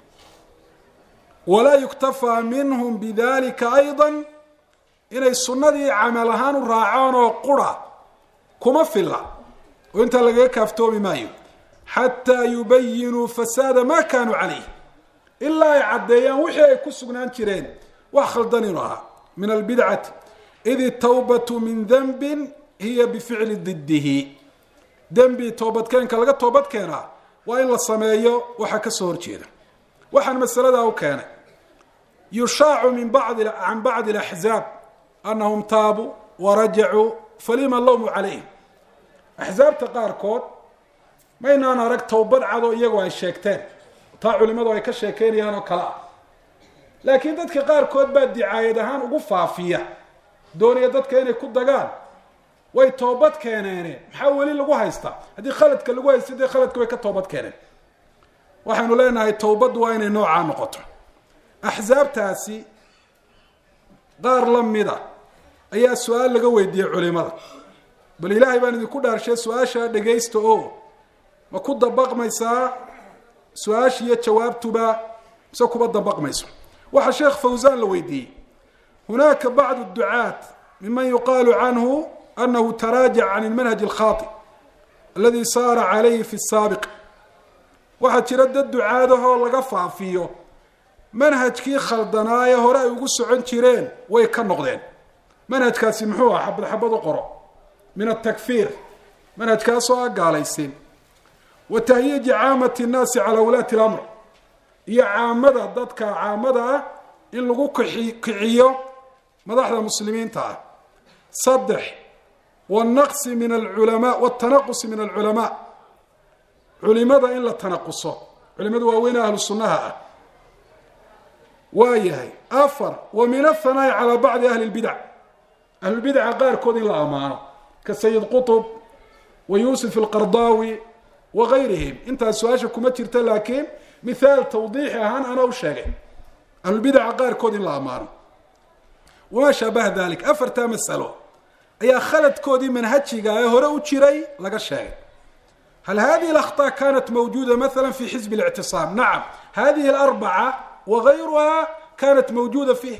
A: walaa yuktafaa minhum bidalika ayضa inay sunnadii camal ahaan u raacaan oo qura kuma filla oo intaa lagaga kaaftoomi maayo xataa yubayinuu fasaada ma kaanuu calayh ilaa ay caddeeyaan wixii ay ku sugnaan jireen wax khaldan inuu ahaa min albidcati id itawbatu min denbin hiya bificli didihi dembi toobadkeenka laga toobad keenaa waa in la sameeyo waxa ka soo horjeeda waxaan masaladaa u keenay yushaacu can bacdi alaxzaab anahum taabuu warajacuu falima lowmu calayhim axzaabta qaarkood maynaan arag towbad cado iyagoo ay sheegteen taa culimadu ay ka sheekeynayaan oo kale ah laakiin dadka qaarkood baa dicaayad ahaan ugu faafiya doonaya dadka inay ku dagaan way toobad keeneene maxaa weli lagu haystaa haddii khaladka lagu haysta dee khaladka way ka toobad keeneen waxaynu leenahay towbaddu waa inay noocaa noqoto axsaabtaasi qaar la mida ayaa su-aal laga weydiiyey culimada bal ilaahay baan idinku dhaarshay su-aasha dhegaysta oo ma ku dabaqmaysaa su-aasha iyo jawaabtuba mise kuba dabaqmayso waxaa sheekh fawzan la weydiiyey hunaaka bacdu ducaat miman yuqaalu canhu anahu taraajac can ilmanhaj alkhaati aladi saara calayhi fi saabiq waxaa jira dad ducaadahoo laga faafiyo manhajkii khaldanaaye hore ay ugu socon jireen way ka noqdeen manhajkaasi muxuu ah xabad xabad u qoro min atakfiir manhajkaasoo a gaalaysiin wa tahyiiji caamati nnaasi calaa wulaati اlamr iyo caamada dadka caamada ah in lagu kiciyo madaxda muslimiinta ah 3 wanaqsi min alculamaa watanaqusi min alculamaa culimada in la tanaquso culimadu waaweyn ahlu sunnaha ah waa yahay 4 wa min athanaai calaa bacdi ahli lbidac ahlulbidaca qaarkood in la amaano ka sayid qutb wa yuusuf alqardaawi wa gayrihim intaas su-aasha kuma jirta laakiin mithaal tawdiixi ahaan ana u sheegay ahlulbidaca qaarkood in la amaano wamaa shaabaha dalik 4 masalo ayaa khaladkoodii manhajiga ee hore u jiray laga sheegay hal hadihi اlakhطاء kanat mawjuda maala fi xizb الاctiصاam nacam hadihi اlarbaca wagayruha kanat mawjuda fiih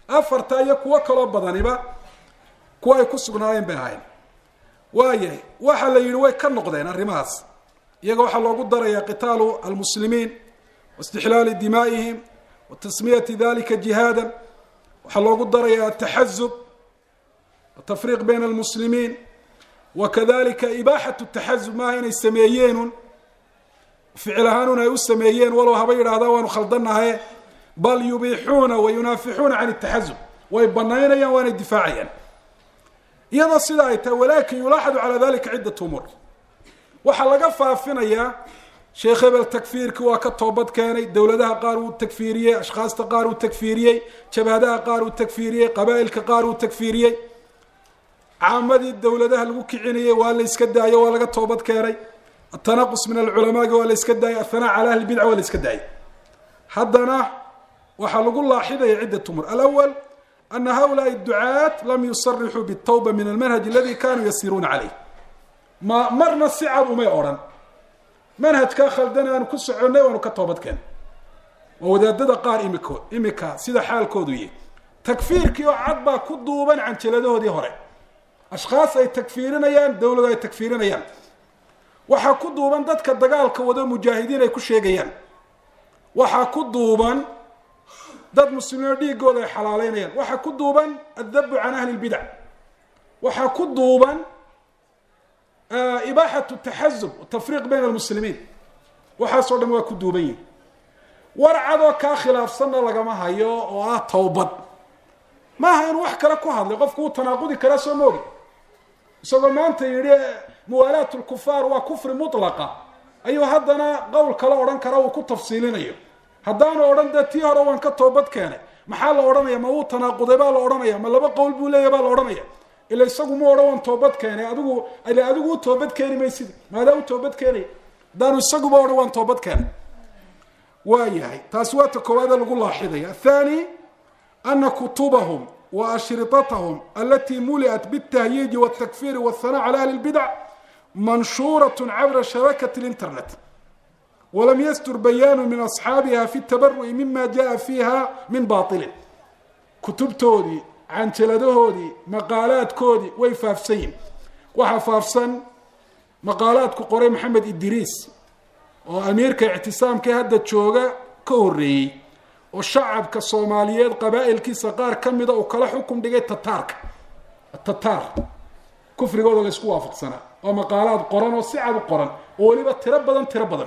A: 4 iyo kuwo kaloo badaniba kuwa ay ku sugnaayeen bay ahayn waayahay waxa la yihi way ka noqdeen arrimahaas iyaga waxaa loogu daraya qitaalu almuslimiin waاstixlaali dimaa'ihim wa tasmiyati dalika jihaada waxaa loogu daraya ataxazub watafriiq bayna almuslimiin wakadalika ibaaxatu taxazub maaha inay sameeyeenun ficil ahaanun ay u sameeyeen walow haba yidhaahdaa waanu khaldanahaye bal yubiixuuna wa yunaafixuuna can ataxazub way banaynayaan waanay difaacayaan iyadoo sida ay tahay walakin yulaaxadu calaa dalika ciddat umuur waxaa laga faafinayaa sheekh hebel takfiirkii waa ka toobad keenay dowladaha qaar uu takfiiriyey ashkhaasta qaar uu takfiiriyey jabhadaha qaar uu takfiiriyey qabaa'ilka qaar uu takfiiriyey caamadii dowladaha lagu kicinayay waa la iska daayo waa laga toobad keenay atanaqus min alculamaagi waa la iska daayay athanaa cala ahli bidca waa la iska daayay haddana waxaa lagu laaxidaya ciddat umur alawal ana haulaai ducaat lam yusarixuu bitawba min almanhaj aladi kanuu yasiruuna caleyh marna si cad umay odhan manhajkaa khaldan aanu ku soconnay waanu ka toobad keenay waa wadaadada qaar imika sida xaalkoodu yahy takfiirkii oo cad baa ku duuban canjaladahoodii hore ashkhaas ay takfiirinayaan dowladu ay takfiirinayaan waxaa ku duuban dadka dagaalka wado mujaahidiin ay ku sheegayaan waxaa ku duuban dad muslimiino dhiigooda ay xalaaleynayaan waxaa ku duuban addabu can ahli lbidac waxaa ku duuban ibaaxatu taxazub tafriiq bayna almuslimiin waxaasoo dhan waa ku duuban yihin warcadoo kaa khilaafsanna lagama hayo oo ah towbad maaha inuu wax kale ku hadlay qofku uu tanaaqudi karaa soo moogi isagoo maanta yidhi muwaalaat lkufaar waa kufri mutlaqa ayuu haddana qowl kale odhan kara uu ku tafsiilinayo haddaanu odhan dee tii hore waan ka toobad keenay maxaa la odhanaya ma wuu tanaaquday baa la odhanaya ma laba qowl buu leeyahy baa la odhanaya ila isagu ma odhan waan toobad keenay adigu u toobad keeni maysid maadaa u toobad keenay haddaanu isaguba odhan waan toobad keenay waa yahay taasi waa ta koowaada lagu laaxidaya athani ana kutubahum wa ashritatahum alati muliat bاtahyiiji wاtakfiri wاthana cala ahli اlbidc manshuuraة cabra shabakati اlinternet walam yastur bayaanu min asxaabiha fi tabaru'i mima jaءa fiiha min baطilin kutubtoodii canjaladahoodii maqaalaadkoodii way faafsan yihin waxaa faafsan maqaalaadku qoray maxamed idriis oo amiirka ictisaamka hadda jooga ka horeeyey oo shacabka soomaaliyeed qabaa'ilkiisa qaar ka mida uu kala xukum dhigay tataar kufrigooda la isku waafaqsanaa oo maqaalaad qoran oo si cad u qoran oo weliba tiro badan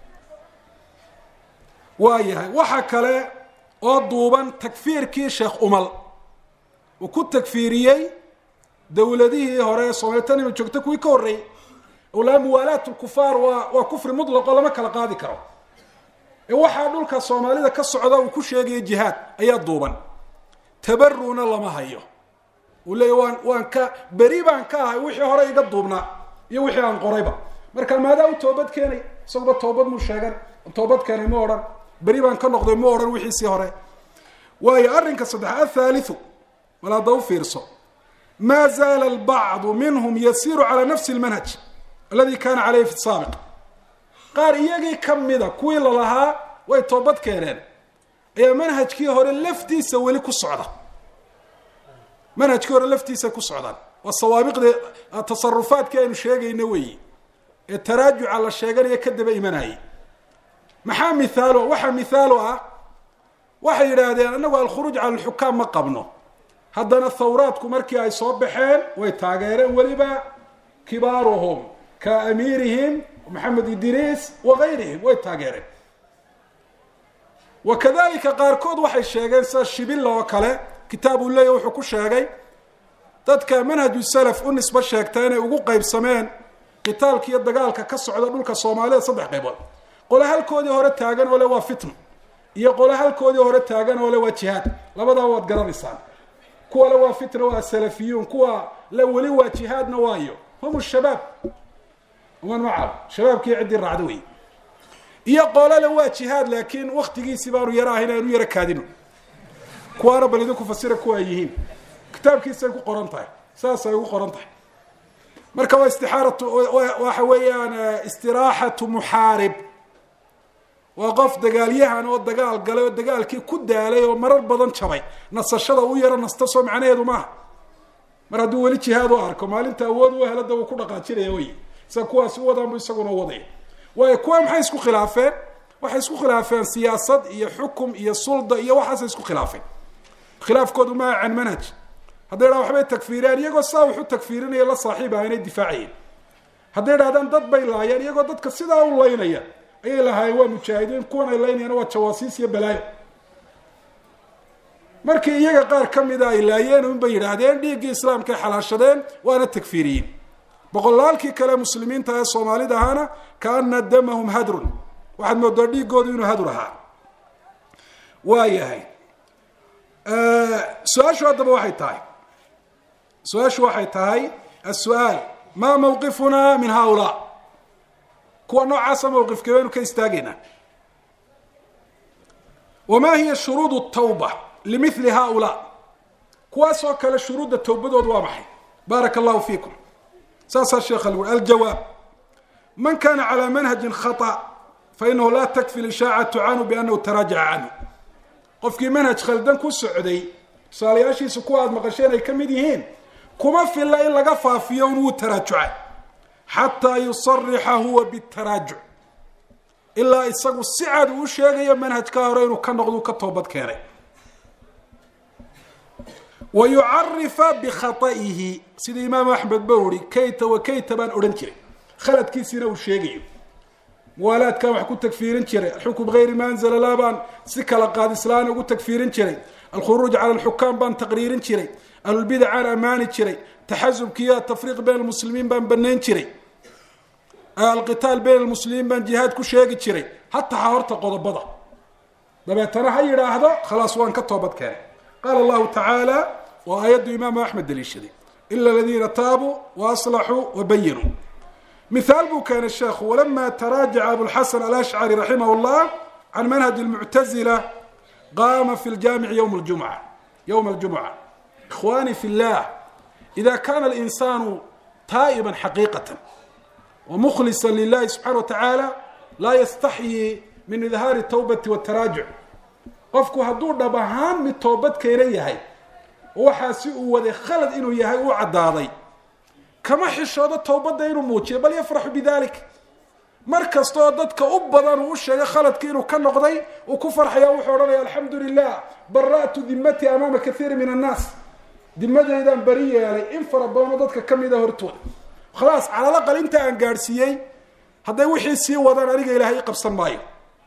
A: waa yahay waxa kale oo duuban takfiirkii sheekh umal uu ku takfiiriyey dowladihii hore soomaaliyatana joogta kuwii ka horreeyey laa muwaalaat lkufaar waa kufri mutlaqo lama kala qaadi karo ee waxaa dhulka soomaalida ka socda uu ku sheegaya jihaad ayaa duuban tabaruna lama hayo uu leeya waan ka beri baan ka ahay wixii hore iga duubnaa iyo wixii aan qorayba marka maadaa u toobad keenay isaguba toobad muu sheegan toobad keenay ma odhan beri baan ka noqday ma odhan wixiisii hore waayo arrinka saddex athaalithu walaada u fiirso maa zaala albacdu minhum yasiiru calaa nafsi lmanhaj aladi kaana caleyhi fi saabiq qaar iyagii ka mida kuwii lalahaa way toobad keeneen ayaa manhajkii hore laftiisa weli ku socda manhajkii hore laftiisa ku socdaan waa sawaabiqdii tasarufaadkii aynu sheegayna weyi ee taraajuca la sheeganaya ka daba imanayay maxaa mithaalo waxaa mithaalo ah waxay yidhaahdeen anagu alkhuruuj cala alxukaam ma qabno haddana thawraadku markii ay soo baxeen way taageereen weliba kibaaruhum ka amiirihim maxamed idriis wagayrihim way taageereen wakadalika qaarkood waxay sheegeen sida shibilla oo kale kitaab uu leeyahy wuxuu ku sheegay dadka manhaju salaf u nisbo sheegta inay ugu qaybsameen qitaalka iyo dagaalka ka socda dhulka soomaalida saddex qaybood qole halkoodii hore taagan oo le waa fitna iyo qole halkoodii hore taagan oo le waa jihaad labadaa waad garanaysaan kuwa le waa fitna waa salafiyuun kuwa le weli waa jihaadna waayo hum shabaab man maca shabaabkii ciddii raacda wey iyo qole le waa jihaad laakiin waktigiisii baanu yaro ahayn aanu yaro kaadino kuwaana bal idinku fasira kuwa ay yihiin kitaabkiisay ku qoran tahay saasay ugu qoran tahay marka waa istixaaratu waxa weeyaan istiraaxatu muxaarib waa qof dagaalyahan oo dagaal galay oo dagaalkii ku daalay oo marar badan jabay nasashada u yaro nasta soo macnaheedu maaha mar hadduu weli jihaad u arko maalinta awood u helada uu ku dhaqaajinaya wey sida kuwaasi u wadaan bu isaguna wadaya waayo kuwa maxay isku khilaafeen waxay isku khilaafeen siyaasad iyo xukum iyo sulda iyo waxaasay isku khilaafeen khilaafkoodu maa can manhaj hadday dhahan waxbay takfiiriyaan iyagoo sidaa wuxu takfiirinaya la saaxiib ah inay difaacayeen hadday dhahdaan dad bay laayeen iyagoo dadka sidaa u laynaya ayay lahaayeen waa mujaahidiin kuwan ay laynayaan waa jawaasiis iyo balaayo markii iyaga qaar ka mida ay laayeen unbay yidhaahdeen dhiiggii islaamka ay xalaashadeen waana takfiiriyiin boqolaalkii kale muslimiinta ee soomaalida ahaana kaana damahum hadrun waxaad moodaa dhiigoodu inuu hadur ahaa waa yahay su-aashu haddaba waxay tahay السؤال ما موقفنا من هؤلاء kuwa noocaasa mowqifkee baynu ka istaagayna وما هي شروط التوبة لمثل هؤلاء kuwaasoo kale shuruudda towbadood waa maxay بارك الله فيكم ساسا الشيخ الجواب من كان على منهج خطأ فإنه لا تكفي الإشاعة عنه بأنه تراجع عنه qofkii manhaj khaldan ku socday saaliyaashiisa kuwa aad maqasheen ay ka mid yihiin kuma filla in laga faafiyo inuu taraajucay xataa yusarrixa huwa bitaraajuc ilaa isagu si cad u sheegayo manhajka hore inuu ka noqdo ka toobad keenay wayucarifa bikhata'ihi sida imaam axmed bawri kayta wa kayta baan odhan jiray khaladkiisina uu sheegayo muwaalaadkan wax ku tagfiirin jiray alxukm bigayri ma anzala laa baan si kala qaadislaan ugu tagfiirin jiray alkhuruuj cala alxukaam baan taqriirin jiray ahlulbidacaan ammaani jiray taxasubkiiyo tafriiq bayn almuslimiin baan banayn jiray alqitaal bayn almuslimiin baan jihaad ku sheegi jiray hataa horta qodobada dabeetana ha yidhaahdo khalaas waan ka toobad keenay qaala allahu tacaala waa aayaddu imaamu axmed daliishaday إلا الذين تابوا وأصلحوا وبينوا. مثال بو كان الشيخ ولما تراجع أبو الحسن الأشعري رحمه الله عن منهج المعتزلة قام في الجامع يوم الجمعة. إخواني في الله، إذا كان الإنسان تائبا حقيقة ومخلصا لله سبحانه وتعالى لا يستحيي من إظهار التوبة والتراجع. qofku hadduu dhab ahaan mid toobad keena yahay waxaasi uu wada khalad inuu yahay uu cadaaday kama xishoodo toobada inuu muujiyo bal yafraxu bidalik. markastoo dadka u badan uu sheegay khaladkii inuu ka noqday uu ku farxaya wuxuu odhanaya alxamdulilah bara'tu dimmati amaama kathiir min annaas, dimadaydan bari yeelay in fara badanoo dadka ka mida hortooda. khalaas calala qalinta aan gaadhsiiyey hadday wixii sii wadaan aniga ilaahay qabsan maayo.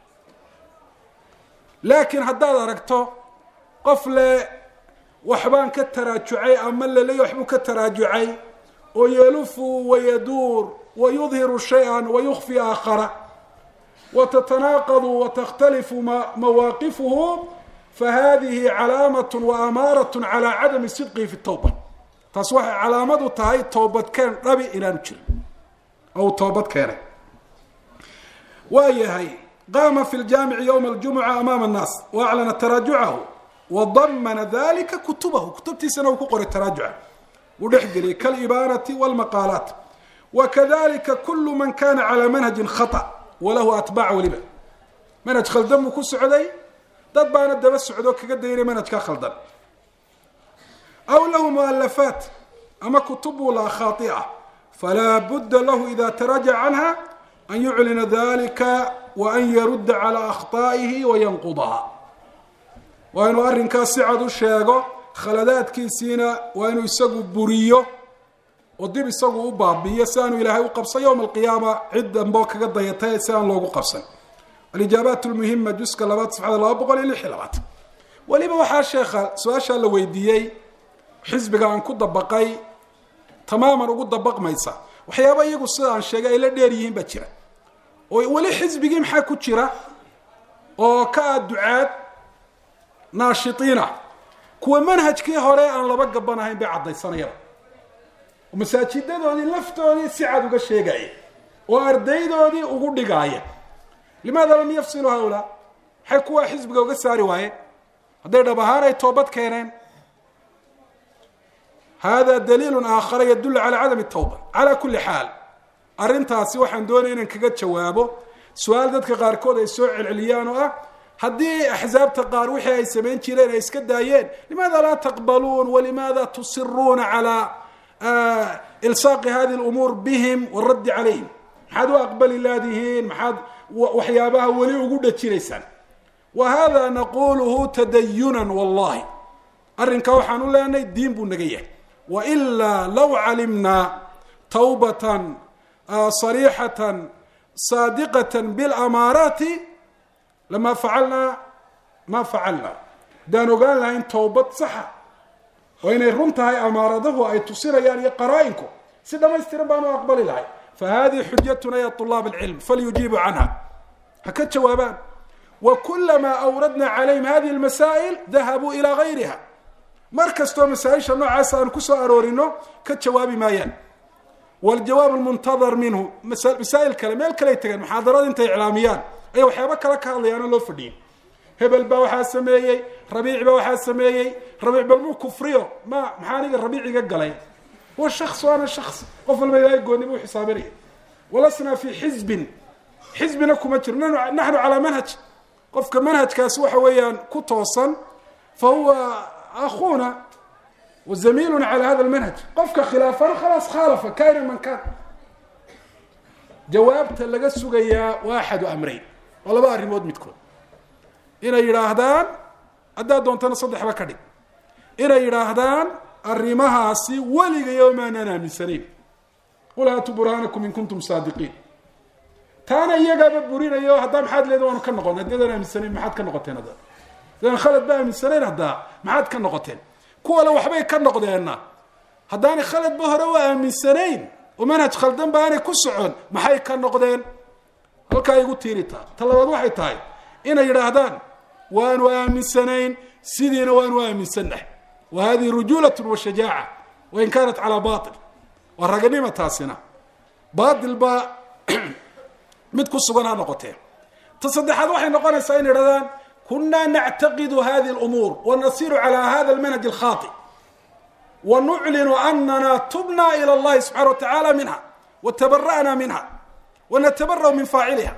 A: laakiin haddaad aragto qof le waxbaan ka taraajucay ama laleeya waxbuu ka taraajucay oo yelufu wayaduur wayudhiru shay-an wayukhfi aakhara watatanaaqadu watakhtalifu mawaaqifuhu fahadihi calaamatun wa amaaratun calaa cadami sidqihi fi tawba. taas waxay calaamad u tahay toobadkeen dhabi inaanu jirin ou toobad keenay. waa yahay قام في الجامع يوم الجمعة أمام الناس وأعلن تراجعه وضمن ذلك كتبه كتبتي سنة وكقر التراجع ودحقلي كالإبانة والمقالات. وكذلك كل من كان على منهج خطأ وله أتباع ولبا منهج خلدم وكس عدي ضبان الدبس عدوك قد يري منهج كخلدم أو له مؤلفات أما كتبه لا خاطئة فلا بد له إذا تراجع عنها أن يعلن ذلك وأن يرد على أخطائه وينقضها. وأنه أرنكا سعد الشيغو خلدات كيسينا وأنه يساقو بريو وديب يساقو بابي يسانو إلهي وقبص يوم القيامة عدا مبوكا قد يتاي يسان لوغو قبصا. الإجابات المهمة جسك اللبات سبحانه الله بقول إلي حلوات. وليبا وحا الشيخ سواشا لويديي حزبك عن كود دبقاي تماما وقود دبق ميسا وحيابا يقو الصيغة عن الشيغا إلا ديريين باتشرا weli xisbigii maxaa ku jira oo ka ducaad naashitiina kuwa manhajkii hore aan laba gabanahayn bay cadaysanayaan oo masaajidadoodii laftoodii si cad uga sheegaya oo ardaydoodii ugu dhigaaya. limaada lam yafsilu hawla maxay kuwa xisbiga uga saari waayeen hadday dhab ahaan ay toobad keeneen. hada daliil aakhar yadullu cala cadami tawba. cala kulli xaal arrintaasi waxaan doonaya inaan kaga jawaabo su-aal dadka qaarkood ay soo celceliyaan oo ah haddii axsaabta qaar wixii ay samayn jireen ay iska daayeen limaada laa taqbaluun walimaada tusiruuna calaa ilsaaqi hadi lumuur bihim waraddi calayhim. maxaad u aqbali laadihiin, maxaad waxyaabaha weli ugu dhajinaysaan. wa hada naquluhu tadayunan wallahi arrinka waxaan u leenahay diin buu naga yahay. wailaa law calimnaa tawbatan صريحة صادقة بالأمارات لما فعلنا ما فعلنا. دانو قال لها إن توبت صحة وإن رمتها أمارته أي تصير يعني قرائنكم سيدا ما يستربانوا أقبل لها. فهذه حجتنا يا طلاب العلم فليجيبوا عنها. هكذا جوابان. وكلما أوردنا عليهم هذه المسائل ذهبوا إلى غيرها. مركز تو مسائل شنو عسى أن كسو أرورينو كجواب ما ين. والجواب المنتظر منه مسائل كلام يتقال محاضرات انت اعلاميان اي وحيابا كلا كهادليان لو فدين هبل با waxa sameeyay rabiic ba waxa sameeyay rabiic ba muu kufriyo ma maxaaniga rabiiciga galay wa shakhs wana shakhs qof walba ilaahay gooni buu xisaabinay walasna fi xizbina kuma jirno nahnu ala manhaj qofka manhajkaas waxa weeyaan ku toosan fa huwa akhuna وزميلنا على هذا المنهج قفك خلافنا خلاص خالف كائن من كان. جوابت لقى سوغيا واحد أمرين والله بقى ريمود متكون إنا يراهدان أدا دونتنا صدح بكري إنا يراهدان الرماها سي ولي يوما أنا من سنين قل هاتوا برهانكم إن كنتم صادقين. تانا يجاب برينا يو هدام حد لي دوانو كان نقول هدنا من سنين ما حد كان نقطين هذا لأن خالد بقى من سنين هدا ما حد كان نقطين kuwa la waxbay ka noqdeena hadaan khalad bahro waa aaminsaneen oo manhaj khaldan baanay ku socon maxay ka noqdeen halka ay ugu tiirita talabaad waxay tahay inay yiraahdaan waanu aaminsaneen sidiina waanu aaminsanahay wa hadi rujulatu wa shajaa'a wain kaanat calaa bail. waa raganima taasina, baatil baa mid ku sugan ha noqotee. ta saddexaad waxay noqonaysaa in idhahdaan kunaa nactaqidu hadihi اlumuur wanasiru calى hada اlmanhaj اlkhaaطi wanuclinu anana tubna ilى اllahi subxana watacaala minha watabara'na minha wanatabara'u min faaciliha.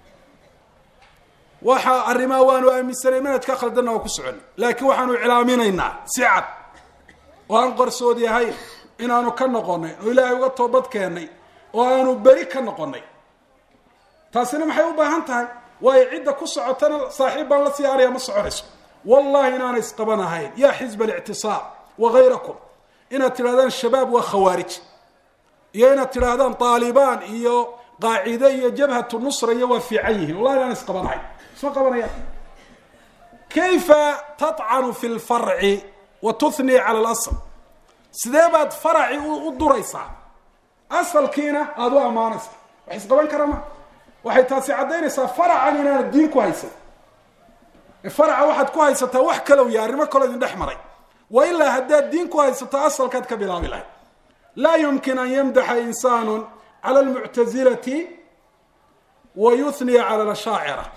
A: waxa arrimaa waanu aaminsanay manhajka khaldanna waa ku socon, laakiin waxaanu iclaaminaynaa si cad oo aan qarsoodi ahayn inaanu ka noqonay oo ilaahay uga toobad keennay oo aanu beri ka noqonay. taasina maxay u baahan tahay? waayo cidda ku socotana saaxiib baan la sii araya ma soconayso. wallahi inaana isqabanahayn yaa xisb alictisaam wagayrakum, inaad tidhahdaan shabaab waa khawaarij, iyo inaad tidhaahdaan taalibaan iyo qaacide iyo jabhatu nusra iyo waa fiican yihiin, wallahi inaana isqabanahayn, isma qabanayaan. kayfa tatcanu fi lfarci wa tuhni cala alasl? sidee baad faraci u duraysaa asalkiina aada u ammaanaysaa? wax isqaban kara ma? waxay taasi caddaynaysaa faracan inaanad diin ku haysan. faraca waxaad ku haysataa wax kalow ya arrimo kaloo idin dhex maray. wa ilaa haddaad diin ku haysato asalkaad ka bilaabi lahay. laa yumkin an yamdaxa insaanu cala almuctazilati wa yuhniya cala lashaacira,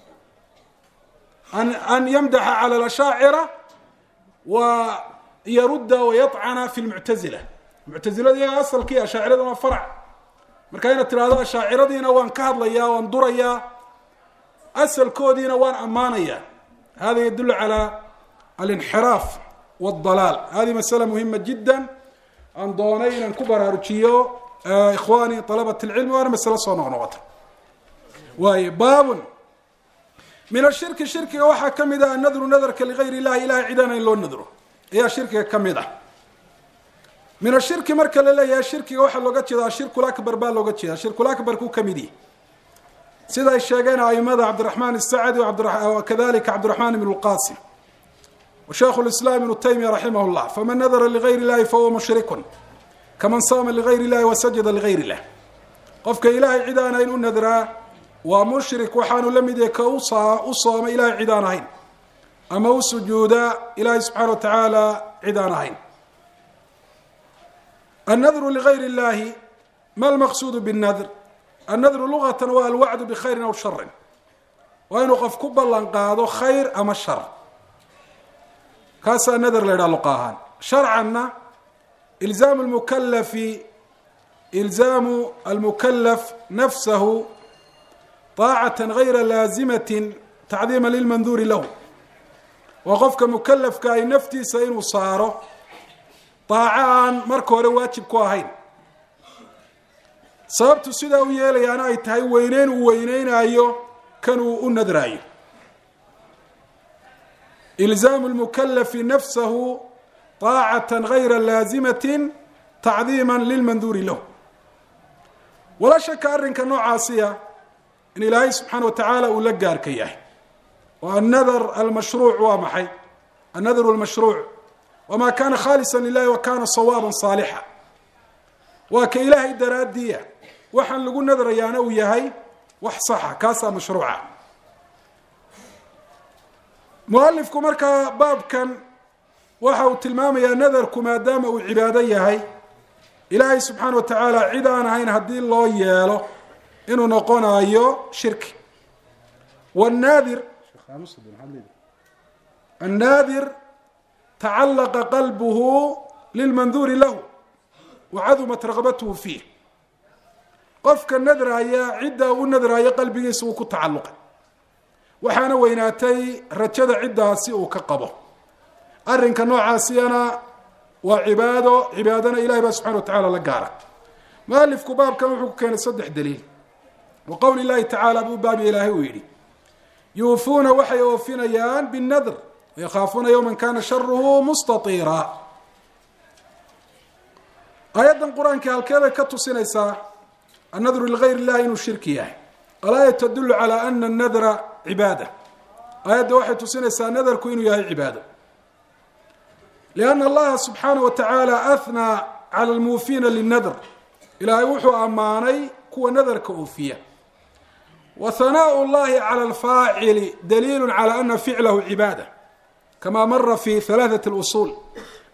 A: an yamdaxa cala lashaacira wa yarudda wayacana fi lmuctazila. muctazilada iyaga asalkii, ashaacirada waa farac. marka inaad tidhahdo ashaaciradiina waan ka hadlayaa, waan durayaa, asalkoodiina waan ammaanayaa, hada yadullu calى alinxiraaf wاdalaal. hadi masala muhima jida aan doonay inaan ku baraarujiyo ikhwaani طalabat اlcilmi, waana masalo soo noqnoqota. waaye baabun min ashirki, shirkiga waxaa ka mid ah annadru nadarka ligayr اllahi, ilahay cidana in loo nadro ayaa shirkiga ka mid ah. min ashirki marka la leeyahay shirkiga waxaa looga jeedaa shirkulakbar baa looga jeedaa, shirkulakbarku ka mid yihi siday sheegeen aimada cabdiraxmaan الsacdi wakadalika cabdiraxmaan ibn اlqasim washaykhu اlislaam ibnu taymiya raximah اllah. faman nadara ligayr اllahi fahuwa mushrikun kaman saama ligayr اllahi wasajada ligayr اllah. qofka ilaahay cid aan ahayn u nadraa waa mushrik, waxaanu la mid yahay ka u sooma ilahay cid aan ahayn ama u sujuuda ilahay subxaana wa tacaala cid aan ahayn. النdr لغayr الlahi ma اlmaqsuud bالnadr? الnadru lugatan waa alwacdu bkhayri aw shari, waa inuu qof ku ballan qaado khayr ama shar, kaasaa nadr la ydhaha luqa ahaan. sharcanna ilzaamu almukalaf nafsahu طaacata غayra laazimaة tacdiima lilmanduuri lahu, waa qofka mukalafka ay naftiisa inuu saaro daaco aan marka hore waajib ku ahayn. sababtu sidaa u yeelayaana ay tahay weyneyn uu weyneynayo kanuu u nadraayo. ilzaamu lmukalafi nafsahu طaacata غayra laazimaةi tacdiima lilmanduuri lahu. wala shaka arrinka noocaasiya in ilaahay subxaana wa tacaala uu la gaarka yahay. oo annadr almashruuc waa maxay? annadru almashruuc wma kana khaalisa lilahi wa kana sawaaba saalixa, waa ka ilaahay daraadiya waxaan lagu nadrayaana uu yahay wax saxa, kaasaa mashruuca. mualifku markaa baabkan waxa uu tilmaamayaa nadarku maadaama uu cibaado yahay, ilaahay subxaana wa tacaala cid aan ahayn haddii loo yeelo inuu noqonayo shirki. wannaadir tacalaqa qalbuhu lilmanduuri lahu wacadumat ragbathu fiih. qofka nadraaya cidda u nadraaya qalbigiisa uu ku tacalluqay, waxaana weynaatay rajada ciddaasi uu ka qabo. arrinka noocaasiyana waa cibaado, cibaadana ilahay baa subxana wa tacala la gaara. mualifku baabkan wuxuu ku keenay 3 daliil. wa qowli llahi tacaala buu baabi ilaahay uu yidhi yuufuuna waxay oofinayaan binnadr yakaafuuna yowma kana sharuhu mustatiira. aayaddan qur-aanka halkeebay ka tusinaysaa annadru ligayr illahi inuu shirki yahay? alaaya tadulu calى ana annadra cibaada. aayadda waxay tusinaysaa nadarku inuu yahay cibaado. lianna allaha subxaanaه wa tacaala ahnaa cala almuufiina linnadr, ilaahay wuxuu ammaanay kuwa nadarka oofiya. wa hanaaءu اllahi calى alfaacili daliilu calى ana ficlahu cibaada, kama mara fi 3 usuul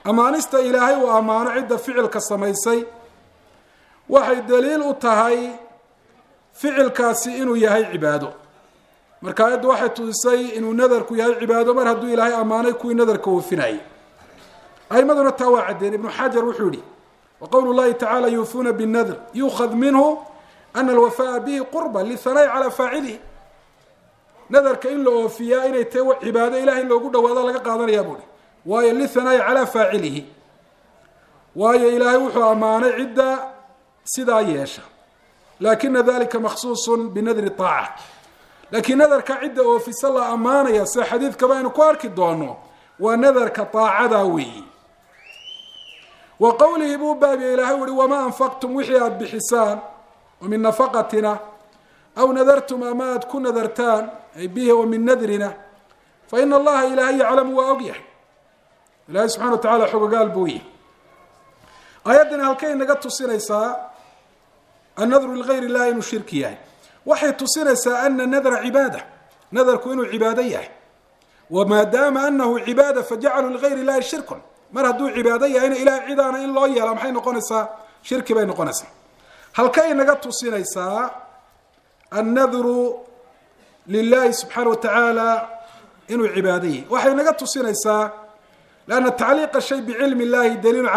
A: amaanista ilaahay uu amaano cidda ficilka samaysay waxay daliil u tahay ficilkaasi inuu yahay cibaado. marka ayaddu waxay tusisay inuu nadarku yahay cibaado mar hadduu ilaahay amaanay kuwii nadarka oofinayay. aymaduna taa waa caddeen. ibnu xajar wuxuu yihi waqowlu llahi tacaala yuufuuna binnadr yuukhad minhu ana alwafaa'a bihi qurba lihanaa'i calaa faacilihi. nadarka in la oofiyaa inay tahay cibaado ilahay loogu dhawaado laga qaadanayaa buuhi, waayo lihanaa'i calaa faacilihi, waayo ilaahay wuxuu ammaanay cidda sidaa yeesha. laakina dalika makhsuusun binadri aaca, laakiin nadarka cidda oofisa la ammaanaya sida xadiidkaba aynu ku arki doono waa nadarka aacadaa weeyi. wa qowlihi buu baabiya ilahay uhi wamaa anfaqtum wixii aada bixisaan oo min nafaqatina aw nadartum ama aada ku nadartaan ay bihi oo min nadrina fa ina allaha ilaahay yaclamu waa og yahay. ilaahay subxana wa tacala xogogaal buu yihi. aayaddani halkay naga tusinaysaa annadru ligayr illahi inuu shirki yahay. waxay tusinaysaa ana nadra cibaada, nadarku inuu cibaado yahay. wamaadaama anahu cibaada fajacaluu ligayr illahi shirkun, mar hadduu cibaado yahayna ilahay cidaana in loo yeela maxay noqonaysaa? shirki bay noqonaysaa. halkay naga tusinaysaa annadru lilahi subxaana wa tacaala inuu cibaado yahay? waxay naga tusinaysaa lianna tacliiqa shay bicilmi illahi daliilu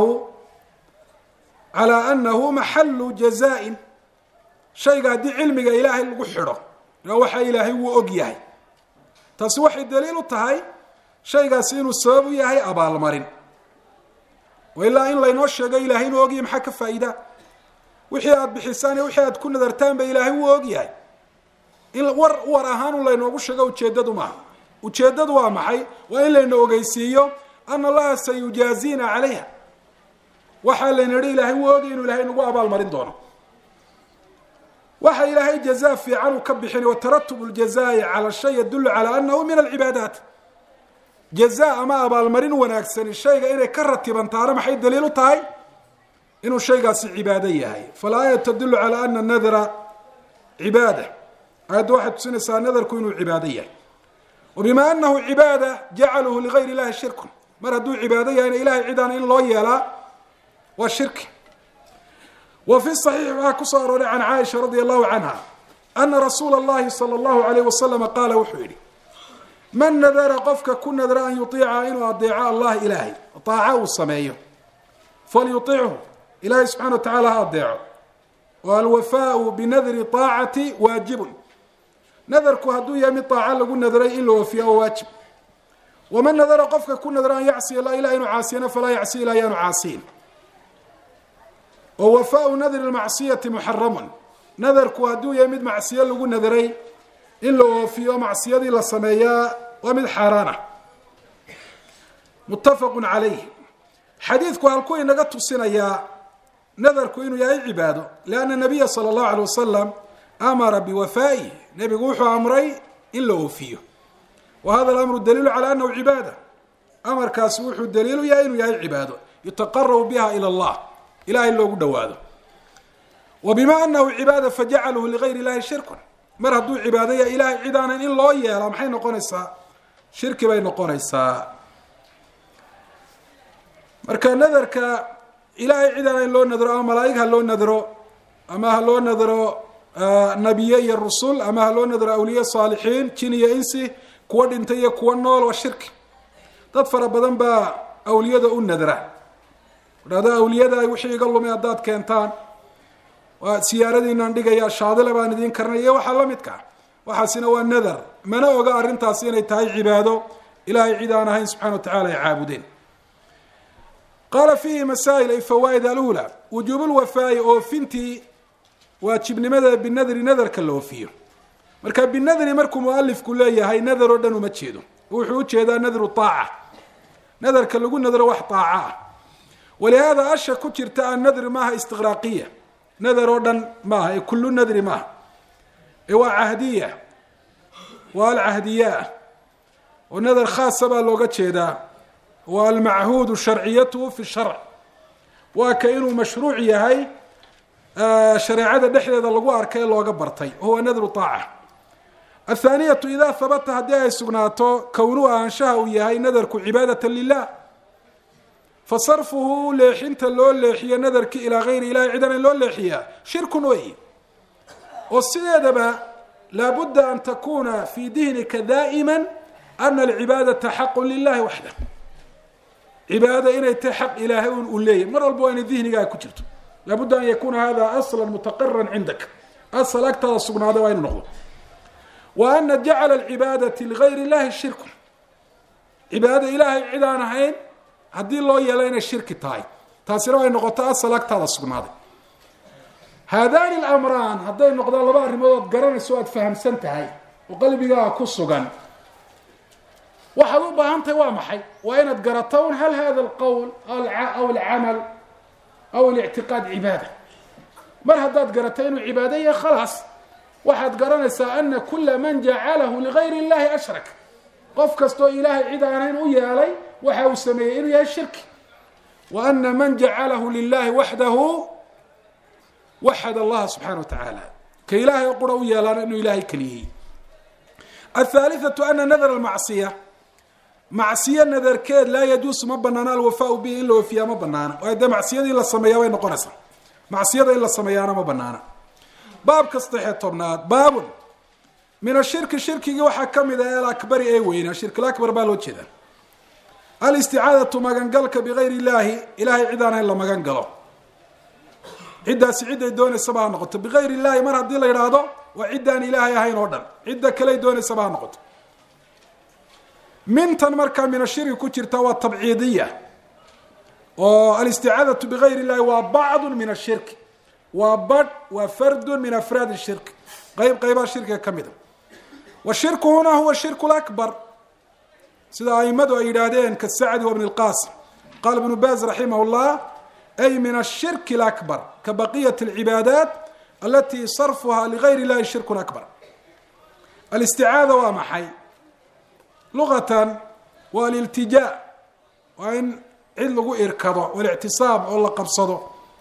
A: calaa anahu maxalu jazaa-in. shayga haddii cilmiga ilaahay lagu xidho waxa ilaahay wuu og yahay, taasi waxay daliil u tahay shaygaasi inuu sabab u yahay abaalmarin. ilaa in laynoo sheego ilahay inuu ogyahay maxaa ka faa'iida? wixii aada bixisaan iyo wixii aad ku nadartaanba ilaahay wuu og yahay. in war ahaan laynoogu sheego ujeedadu maaha. ujeedadu waa maxay? waa in layna ogeysiiyo ana allaha sayujaazina calayha. waxaa layna idhi ilaahay wuu ogay inuu ilahay nagu abaalmarin doono. waxa ilaahay jazaa fiican uu ka bixin, wataratubu ljazaa'i cala shay yadullu calaa anahu min alcibaadaat. jazaa ama abaalmarin wanaagsani shayga inay ka ratibantaana maxay daliil u tahay? inuu shaygaasi cibaado yahay. falaayat tadullu calaa ana nadra cibaada. aayadda waxay tusinaysaa nadarku inuu cibaado yahay. wabima anahu cibaada jacaluhu ligayr illahi shirkun, mar hadduu cibaado yahayna ilahay cidaan in loo yeelaa waa shirki. wa fi صaxiix waxaa ku soo arooray can caaisha radi allahu canha ana rasuula اllahi salى اllahu alayh wasalama qaala wuxuu yihi man nadara qofka ku nadra an yuطiica inuu adeeco allah ilaahay aaca uu sameeyo falyuطichu ilahay subxana wa tacala ha adeeco. wa alwafaau binadri طaacati waajibun, nadarku hadduu yahay mid aaca lagu nadray in la wafiya oo waajib. waman nadara qofka ku nadra an yacsiya la ilah inuu caasiyana falaa yacsi ilah yaanu caasiyin. oo wafaau nadri lmacsiyati muxaramun, nadarku hadduu yahay mid macsiyo lagu nadray in la oofiyo macsiyadii la sameeyaa waa mid xaaraana. muttafaqu calayh. xadiidku halkuu inaga tusinayaa nadarku inuu yahay cibaado, lianna nabiya sala allahu alay wasalam amara biwafaa'ihi, nebigu wuxuu amray in la oofiyo. wa hada alamru daliilu calaa anahu cibaada. amarkaasi wuxuu daliilu yahay inuu yahay cibaado yutaqarabu biha ila allah, ilahay loogu dhawaado. wa bima anahu cibaada fajacaluhu ligayr illahi shirkun, mar hadduu cibaado yahay ilahay cidaanan in loo yeela maxay noqonaysaa? shirki bay noqonaysaa. marka nadarka ilahay cidaana in loo nadro ama malaa'ig ha loo nadro ama ha loo nadro nabiye iyo rusul ama ha loo nadro awliye saalixiin jin iyo insi, kuwa dhintay iyo kuwa nool, waa shirki. dad fara badan baa awliyada u nadra, dhahdo awliyada wixii iga lumay haddaad keentaan waa siyaaradiinaan dhigaya, shaadile baan idiin karnay iyo waxaa la midka. waxaasina waa nadar, mana oga arrintaasi inay tahay cibaado ilahay cid aan ahayn subxana wa tacala ay caabudeen. qaala fiihi masaa'il ay fawaa'id. alula wujuub lwafaa'i, oofintii waajibnimada binadri, nadarka la oofiyo. marka binadri markuu mualifku leeyahay nadar oo dhan uma jeedo, wuxuu u jeedaa nadru aaca, nadarka lagu nadro wax aaca ah. walihaada asha ku jirta annadri maaha istiqraaqiya, nadar oo dhan maaha, ee kullu nadri maaha, ee waa cahdiya, waa alcahdiyaa, oo nadar khaasa baa looga jeedaa. waa almachuudu sharciyatuhu fi sharc, waa ka inuu mashruuc yahay shareecada dhexdeeda lagu arkay ee looga bartay, huwa nadru aaca. athaaniyatu idaa habata haddii ay sugnaato kownuhu ahaanshaha uu yahay nadarku cibaadata lilah, fasarfuhu leexinta loo leexiyo nadarki ilaa gayri ilahi cidan in loo leexiyaa shirkun wey. oo sideedaba laabudda an takuna fi dihnika daa'ima ana alcibaadata xaqu lilahi waxdah, cibaada inay tahay xaq ilaahay un u leeyahy mar walba waa inay dihnigaa ku jirto. laabudda an yakuna hada asla mutaqaran cindaka, asal agtaada sugnaada waa inu noqdo. wa ana jacala alcibaadati ligayri illahi shirku, cibaadada ilaahay cid aan ahayn haddii loo yeelo inay shirki tahay, taasina way noqoto asal agtaada sugnaaday. haadani alamraan hadday noqdaan laba arrimood ood garanayso o aad fahamsan tahay oo qalbigaaga ku sugan, waxaad u baahan tahay waa maxay? waa inaad garato un hal hada alqowl aw alcamal aw alictiqaad cibaada. mar haddaad garato inuu cibaado yahay khalaas waxaad garanaysaa ana kula man jacalahu ligayri illahi ashrak, qof kastoo ilaahay cid aanayn u yeelay waxa uu sameeyey inuu yahay shirki. wa ana man jacalahu lilahi waxdahu waxad allaha subxaana wa tacaala, ka ilaahay oo qura u yeelaana inuu ilaahay keliyey. athaalithatu ana nadar almacsiya, macsiyo nadarkeed laa yajuusu ma banaana alwafaau bihi in la wafiyaa ma banaana. waayo dee macsiyada in la sameeyaa bay noqonaysaa, macsiyada in la sameeyaana ma banaana. baabka 13 baabun min ashirki, shirkigii waxaa kamid ah alakbari ee weynaa, shirki akbar baa loo jeedaa. alisticaadatu magangalka bigayri illaahi, ilahay cid aan ahayn la magan galo, ciddaasi ciday doonaysaba ha noqoto. bigayri illaahi mar haddii la yidhaahdo waa ciddaan ilaahay ahayn oo dhan, cidda kaley doonaysaba ha noqoto. mintan markaa min ashirki ku jirta waa tabciidiya, oo alisticaadatu bigayri illahi waa bacdu min ashirki, waa badh, waa fardu min afraad shirki, qaybaha shirkiga ka mida. washirku hunaa huwa shirku lakbar, sida aimadu ay yidhaahdeen kasacdi wa bn اlqasim. qaala ibnu baz raximah llah ay min ashirki اlakbar ka baqiyat اlcibaadaat alati sarfuha ligayri illahi shirku akbar. alisticaada waa maxay? lugatan waa aliltijaa, waa in cid lagu irkado, walictisaam oo la qabsado.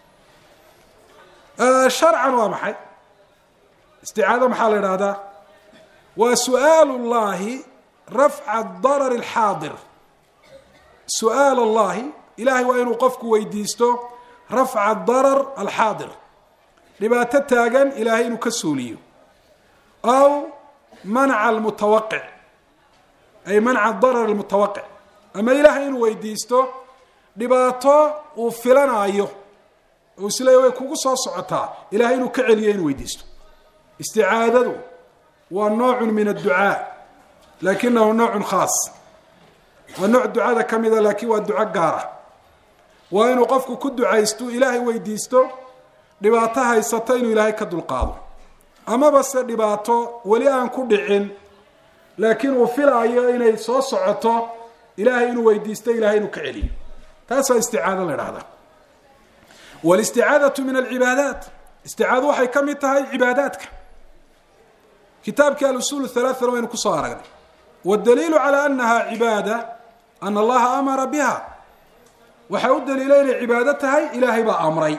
A: sharcan waa maxay? isticaada maxaa la idhahdaa? waa su'aal اllahi rafca darar اlxaadir, su'aal allahi ilahay waa inuu qofku weydiisto rafca darar alxaadir, dhibaato taagan ilahay inuu ka suuliyo. aw manca almutawaqic, ay manca darar almutawaqic, ama ilahay inuu weydiisto dhibaato uu filanaayo oo isleeya way kugu soo socotaa, ilahay inuu ka celiyo inuu weydiisto. isticaadadu waa nooc min adducaa, lakinahu nooc khaas, waa nooc ducada ka mida, laakiin waa duco gaara. waa inuu qofku ku ducaysto, ilaahay weydiisto dhibaato haysato inuu ilaahay ka dulqaado, amaba se dhibaato weli aan ku dhicin laakiin uu filaayo inay soo socoto, ilaahay inuu weydiisto ilahay inuu ka celiyo. taas waa isticaado la idhahdaa. walisticaadatu min alcibaadaat, isticaado waxay ka mid tahay cibaadaadka. kitaabkii alusul halaaثana waynu kusoo aragnay. wاdaliilu calى anaha cibaada ana allaha amara biha, waxaa u daliila inay cibaado tahay, ilaahay baa amray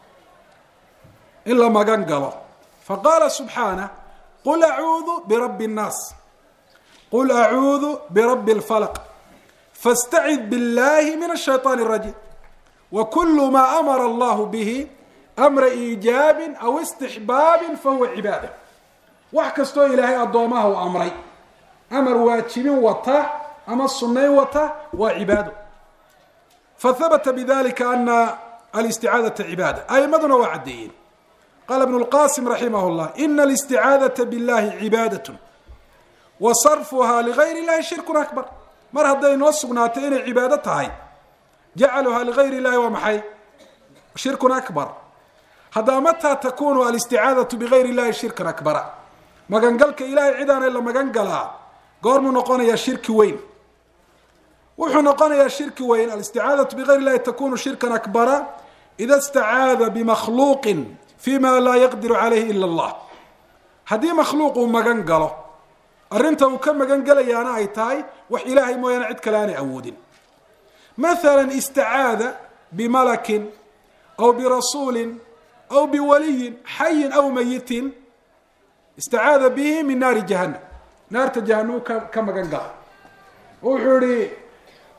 A: in la magan galo. faqaala subxaanه qul acuudu birabbi الnaas, qul acuudu birabbi اlfalq, faاstacid biاllahi min الshayطaan الrajiim. وkul ma amara allah bihi amra iijaabi aw istixbaabi fahuwa cibaada. wax kastoo ilaahay addoomaha u amray, amar waajibin wata ama sunayn wata, waa cibaado. fahabata bidalika ana alisticaadata cibaada. aimaduna waa caddeeyeen. qaala ibnu lqasim raximah llah ina alisticaadata billahi cibaadaة wa sarfuha ligayr illahi shirku akbar. mar hadday noo sugnaatay inay cibaado tahay, jacaluha ligayr illahi waa maxay? shirkun akbar. haddaa mataa takunu alisticaadatu bigayr illahi shirkan akbara, magangalka ilahay cidaana la magan galaa goormuu noqonayaa shirki weyn? wuxuu noqonayaa shirki weyn. alisticaadatu bigayr illahi takunu shirkan akbara ida istacaada bimakhluuqin fima laa yaqdiru calayhi ila allah. haddii makhluuq uu magan galo, arrinta uu ka magan gelayaana ay tahay wax ilaahay mooyaane cid kale aanay awoodin. مثلا استعاذ بملك أو برسول أو بولي حي أو ميت، استعاذ به من نار جهنم، نار جهنم كما قال. وحوري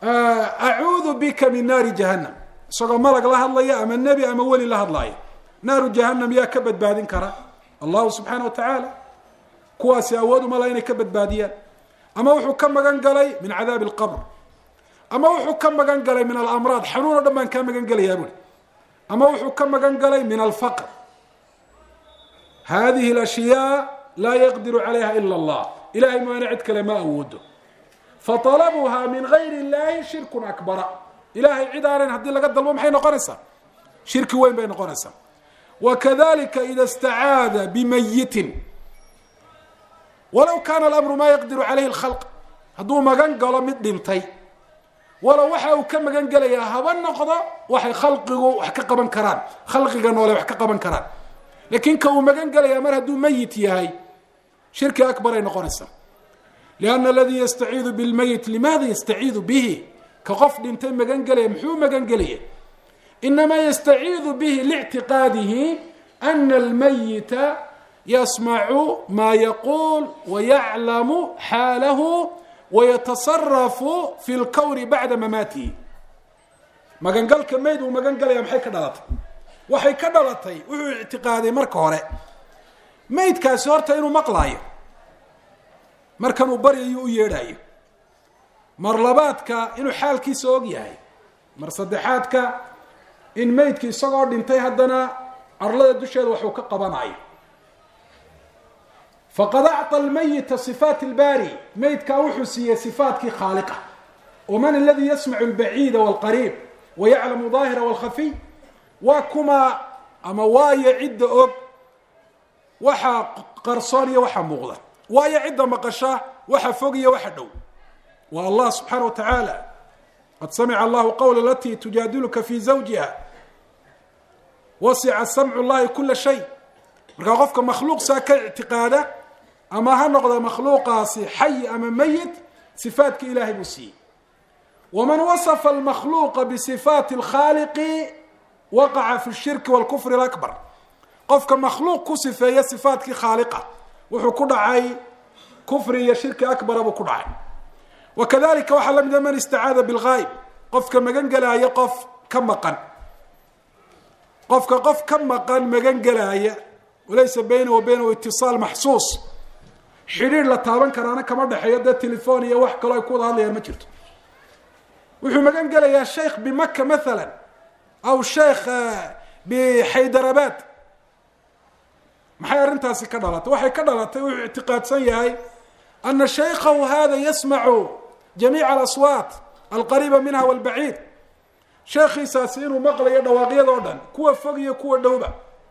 A: acuudu bika min naari jahannam, isagoo malag la hadlaya ama nebi ama weli la hadlaya. naaru jahannam yaa ka badbaadin kara? allahu subxaana wa tacaala. kuwaasi awood uma laha inay ka badbaadiyaan. ama wuxuu ka magan galay min cadaabi alqabr, ama wuxuu ka magan galay min alamraad, xanuun o dhan baan kaa magan gelayaa buri, ama wuxuu ka magan galay min alfaqr. hadihi alashyaa laa yaqdiru calayha ila allah, ilahay maana cid kale ma awoodo. faطalabuha min gayri illahi shirkun akbara, ilahay cid aanan haddii laga dalbo maxay noqonaysaa? shirki weyn bay noqonaysaa. wakadalika ida istacaada bimayitin walow kaana alamru maa yaqdiru calayhi alkhalq, hadduu magan galo mid dhintay, walow waxa uu ka magan gelayaa haba noqdo waxay khalqigu wax ka qaban karaan, khalqiga noole wax ka qaban karaan, laakiin ka uu magan gelayaa mar hadduu mayit yahay shirki akbar ay noqonaysaa. lianna aladii yastaciidu bilmayit limaada yastaciidu bihi, ka qof dhintay magan gelaya muxuu magan gelaya? inamaa yastaciidu bihi lictiqaadihi ana almayita yasmacu maa yaquul wayaclamu xaalahu wayatasarafu fi lkowni bacda mamaatihi. magangalka mayd uu magan gelaya maxay ka dhalatay? waxay ka dhalatay wuxuu ictiqaaday marka hore maydkaasi horta inuu maqlaayo markan uu baryayo u yeedhayo, mar labaadka inuu xaalkiisa og yahay, mar saddexaadka in maydki isagoo dhintay haddana arlada dusheeda waxuu ka qabanayo. faqad acطى almayita صifaat اlbaari, maydkaa wuxuu siiyey صifaatkii khaaliqa. waman aladi yasmacu اlbaciida wاlqariib wayaclamu ظaahira wاlkhafiy, waa kuma ama waayo cidda og waxa qarsoon iyo waxa muuqda, waayo cidda maqasha waxa fog iyo waxa dhow. waa allah subxaana wa tacaala. qad samica allahu qawla alatii tujaadiluka fi zawjiha wasica samcu llahi kula shay. markaa qofka makhluuq saa ka ictiqaada, ama ha noqda makhluuqaasi xay ama mayit, sifaadka ilahay buu siiyey. waman wasafa almakhluuqa bisifaati alkhaaliqi waqaca fi shirki walkufri alakbar. qofka makhluuq ku sifeeya sifaatkii khaaliqa wuxuu ku dhacay kufri iyo shirki akbara buu ku dhacay. wakadalika waxaa lamida man istacaada bilgaayb, qofka magan gelaaya qof ka maqan, qofka qof ka maqan magan gelaaya, walaysa bayna wa baynahu itisaal maxsuus, xidhiir la taaban karaana kama dhexeeyo, dee telefon iyo wax kaloo ay ku wada hadlayaan ma jirto. wuxuu magan gelayaa sheikh bimaka maala aw sheikh bixaydarabad. maxay arrintaasi ka dhalatay? waxay ka dhalatay wuxuu ictiqaadsan yahay ana shaykhahu hada yasmacu jamiica alaswaat alqariiba minha walbaciid, sheekhiisaasi inuu maqlayo dhawaaqyada o dhan, kuwa fog iyo kuwa dhowba.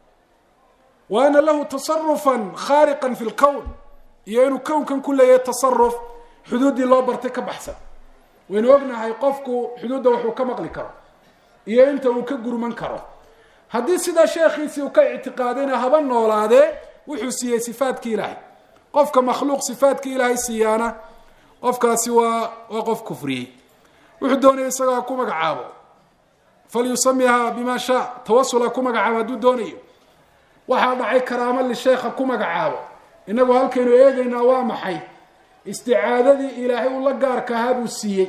A: wa ana lahu tasarufan khaariqan fi lkown, iyo inuu kownkan ku leeyahay tasaruf xuduuddii loo bartay ka baxsan. waynu ognahay qofku xuduudda waxuu ka maqli karo iyo inta uu ka gurman karo. haddii sidaa sheekhiisii uu ka ictiqaadayna haba noolaadee wuxuu siiyey sifaadkii ilaahay. qofka makhluuq sifaadkii ilaahay siiyaana qofkaasi waa qof kufriyey. wuxuu doonaya isagaa ku magacaabo, falyusamiha bima shaa, tawasul ha ku magacaabo hadduu doonayo. waxaa dhacay karaamo lisheekha ku magacaabo. inagu halkaynu eegaynaa waa maxay? isticaadadii ilaahay uu la gaarka ahaa buu siiyey.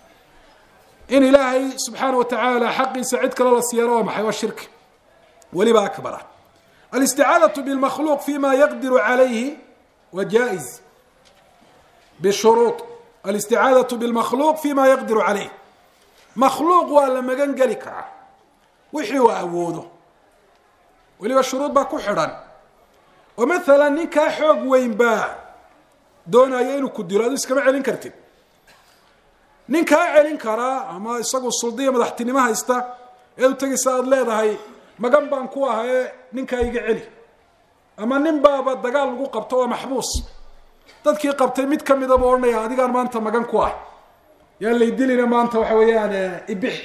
A: in ilaahay subxaana wa tacaala xaqiisa cid kale la siiyana waa maxay? waa shirki weliba akbar ah. alisticaadatu bilmakhluuq fima yaqdiru calayhi wa jaa-iz bishuruud. alisticaadatu bilmakhluuq fima yaqdiru calayh, makhluuq waa la magan geli karaa wixii uu awoodo, weliba shuruud baa ku xidhan. oo maalan ninkaa xoog weyn baa doonaya inuu ku dilo, adu iskama celin kartid. ninkaa celin karaa ama isagu suldiya madaxtinimo haysta ee u tegaysa aada leedahay magan baan ku ah ee ninkaa iga celi, ama nin baaba dagaal lagu qabto waa maxbuus, dadkii qabtay mid ka midaba odhanaya adigaan maanta magan ku ah, yaan laydilina maanta waxa weeyaan ibix.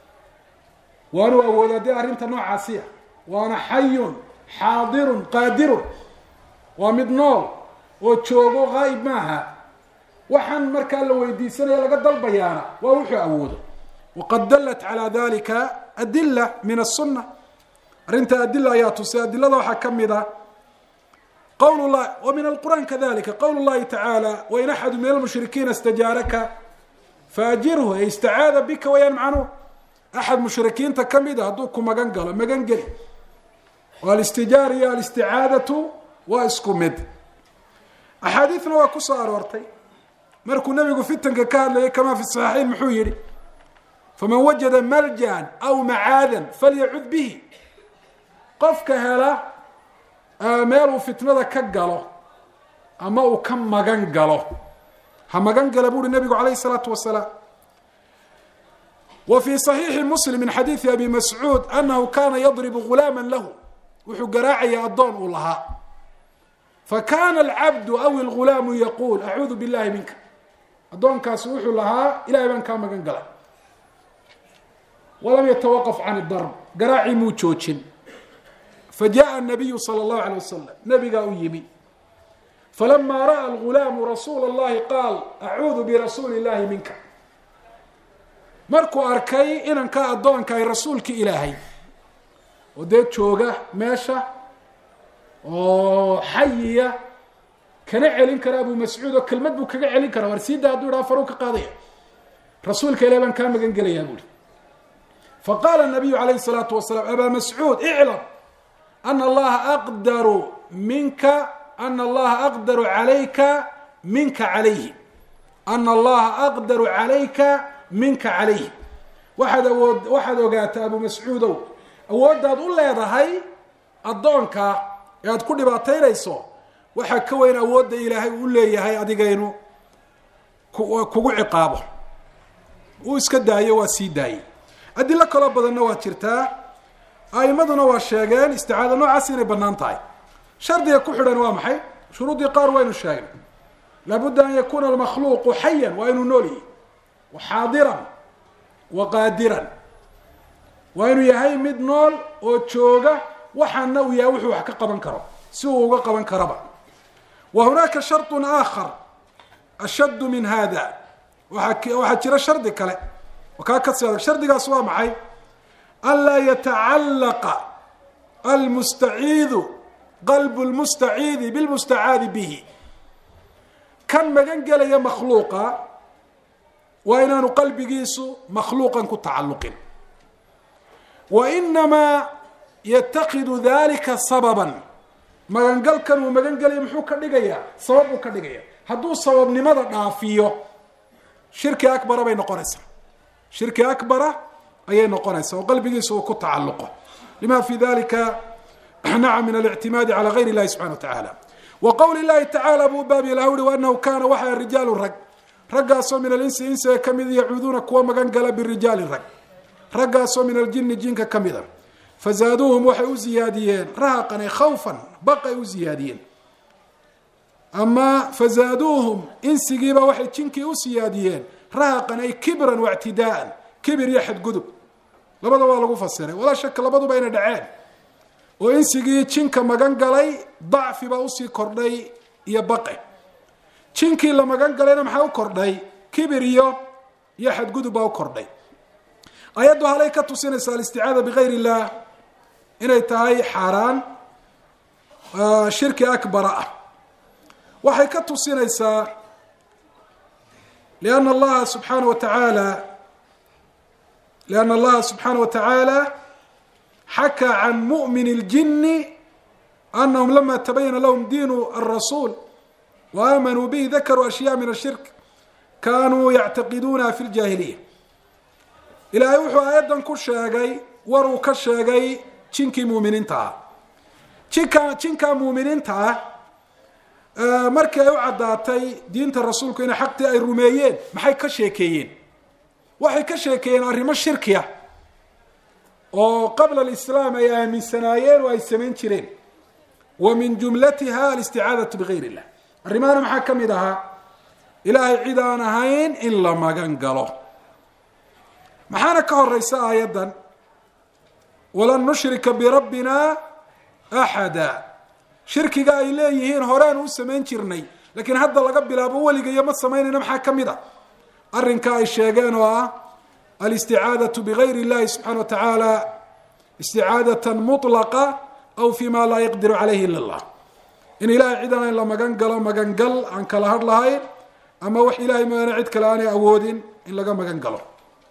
A: waanuu awoodaa dee arrinta noocaasiya, waana xayun xaadirun qaadirun, waa mid nool oo joogo haayib maaha. waxaan markaa la weydiisanaya laga dalbayaana waa wuxuu awoodo. waqad dalat calaa dalika adila min asunna, arrinta adila ayaa tusay. adilada waxaa ka mid a qowl llahi, wa min alqur'aan kadalika qowl llahi tacaala wain axadu min almushrikiina istajaaraka faajirhu ay istacaada bika wayaan macnuhu axad mushrikiinta ka mid a hadduu ku magan galo magan geli oo alistijaara iyo alisticaadatu waa isku mid. axaadiidna waa ku soo aroortay markuu nabigu fitanka ka hadlayay kamaa fi saxiixayn muxuu yihi faman wajada maljan aw macaadan falyacud bihi, qofka hela meel uu fitnada ka galo ama uu ka magan galo ha magan gala buuri nabigu calayhi الsalaatu wasalaam. wa fii صaxiixi muslim min xadiidi abi mascuud anahu kana yadribu gulaama lahu, wuxuu garaacaya addoon uu lahaa, fakana alcabdu aw algulaamu yaquul acuudu billahi minka, addoonkaasi wuxuu lahaa ilahay baan kaa magan galay, walam yatawaqaf can darb, garaacii muu joojin. fajaءa الnabiyu salى اllahu alيه wasalam, nabigaa u yimi, falama ra'a algulaamu rasuula اllahi qaal acuudu birasuuli اllahi minka, markuu arkay inankaa addoonka ay rasuulki ilaahay oo dee jooga meesha oo xayiya kana celin kara abu mascuud oo kelmad buu kaga celin karaa, war siida hadduu idhaha faruu ka qaadaya, rasuulka ilahay baan kaa magan gelayaa buuri. faqaala nabiyu calayhi الsalaatu wasalaam abaa mascuud iclam ana allaha aqdaru minka ana allaha aqdaru calayka minka calayhi ana allaha aqdaru calayka minka calayhi, waxaad ogaataa abu mascuudow awooddaad u leedahay addoonka ee aad ku dhibaataynayso waxaa ka weyn awoodda ilaahay uu leeyahay adigaynu kugu ciqaabo. uu iska daayo waa sii daayey. adilo kaloo badanna waa jirtaa, a'imaduna waa sheegeen isticaada noocaas inay bannaan tahay. shardiga ku xidhan waa maxay? shuruudii qaar waynu sheegnay. laabudda an yakuuna almakhluuqu xayan, waa inuu nool yahay, wa xaadiran wa qaadiran, waa inuu yahay mid nool oo jooga, waxaana uu yahay wuxuu wax ka qaban karo si uu uga qaban karaba. wa hunaaka sharطun aakhar ashaddu min hada, waxaa jira shardi kale oo kaa ka sii adag. shardigaas waa maxay? anlaa yatacallaqa almustaciidu qalbu lmustaciidi bilmustacaadi bihi, kan magan gelaya makhluuqa waa inaanu qalbigiisu makhluuqan ku tacalluqin, wa inamaa yataqidu dalika sababan, magangalkan uu magan gelaya muxuu ka dhigayaa? sabab buu ka dhigaya. hadduu sababnimada dhaafiyo shirki akbara bay noqonaysaa, shirki akbara ayay noqonaysaa oo qalbigiisa uu ku tacalluqo, lima fi dalika naca min alictimaadi calى gayr اllahi subxana wa tacaala. wa qowli اllahi tacala buu baabi laha uri waanahu kaana waxaa rijaalu rag, raggaasoo min alinsi insiga ka mid yacuuduuna kuwa magan gala birijaali rag, raggaasoo min aljini jinka ka mida, fazaaduuhum waxay u ziyaadiyeen rahaqan ay khawfan, baqay u ziyaadiyeen, ama fazaaduuhum insigiiba waxay jinkii u siyaadiyeen rahaqan ay kibran waictidaaan, kibir iyo xadgudub, labada waa lagu fasiray. walaa shaka labaduba inay dhaceen oo insigii jinka magan galay dacfi baa usii kordhay iyo baqe, jinkii la magan galayna maxaa u kordhay? kibir iyo xadgudub baa u kordhay. ayaddu halay ka tusinaysaa alisticaada bigayr illah inay tahay xaaraan, shirki akbara ah. waxay ka tusinaysaa lianna allaha subxaana wa tacaala xakaa can mu'min اljini anahum lama tabayana lahum diinu الrasuul wa aamanuu bihi dakaruu ashyaa min ashirk kanuu yactaqiduunaha fi ljaahiliya. ilaahay wuxuu aayaddan ku sheegay war uu ka sheegay jinkii muuminiinta ah. jinkaa muuminiinta ah markii ay u caddaatay diinta rasuulku inay xaqtii ay rumeeyeen, maxay ka sheekeeyeen? waxay ka sheekeeyeen arrimo shirkiya oo qabla alislaam ay aaminsanaayeen oo ay samayn jireen. wa min jumlatiha alisticaadatu bigayr illah. arrimahana maxaa ka mid ahaa? ilaahay cid aan ahayn in la magan galo. maxaana ka horeysa aayaddan? walan nushrika birabbina axada. shirkiga ay leeyihiin horaan u samayn jirnay, laakiin hadda laga bilaabo weligayo ma samaynayna. maxaa ka mid a? arrinka ay sheegeen oo ah alisticaadatu bigayr illahi subxana wa tacaala isticaadatan mutlaqa aw fi ma laa yaqdiru calayhi ila allah. in ilahay cid aan la magan galo magangal aan kala hadh lahayn, ama wax ilaahay mooyaane cid kale aanay awoodin in laga magan galo.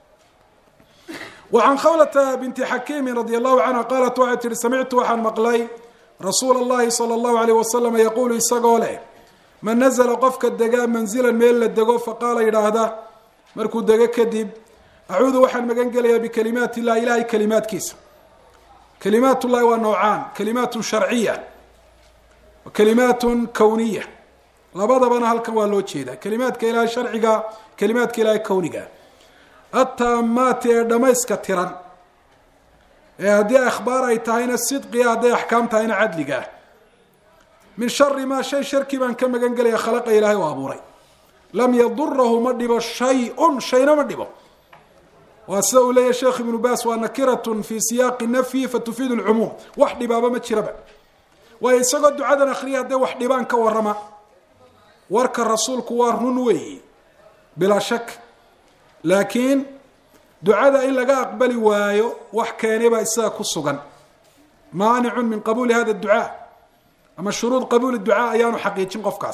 A: وعن khawlة بنت حكيم رضي الله عنها qالت waxay tihi samictu waxaan maqlay rasuul الlahi صلى الله عليه وسلم yquل isagoo leh man نزla qofka dega manزila meel la dego faqaala yidhaahda markuu dego kadib acuudu waxaan magan gelayaa bikalimaat الlah ilahay kalimaadkiisa. kalimaat الlahi waa nowcaan, kalimaat sharciya wa kalimaat kowniya, labadabana halkan waa loo jeedaa. kalimaadka ilahay sharciga, kalimaadka ilahay kowniga, ataamaati ee dhamayska tiran ee haddii akhbaar ay tahayna sidqiga, hadday axkaam tahayna cadliga ah. min shari maa shay sharkii baan ka magan gelaya khalaqa ilaahay u abuuray. lam yadurahu ma dhibo shay-un, shayna ma dhibo. waa sida uu leeyahy sheekh ibnu baas, waa nakiratun fi siyaaqi nafyi fatufiidu lcumuum. wax dhibaaba ma jiraba. waayo isagoo ducadan akriya hadday wax dhibaan ka warama. warka rasuulku waa run weeyi bilaa shak, laakiin ducada in laga aqbali waayo wax keenay baa isaga ku sugan. maanicun min qabuuli hada ducaa, ama shuruud qabuuli ducaa ayaanu xaqiijin qofkaas.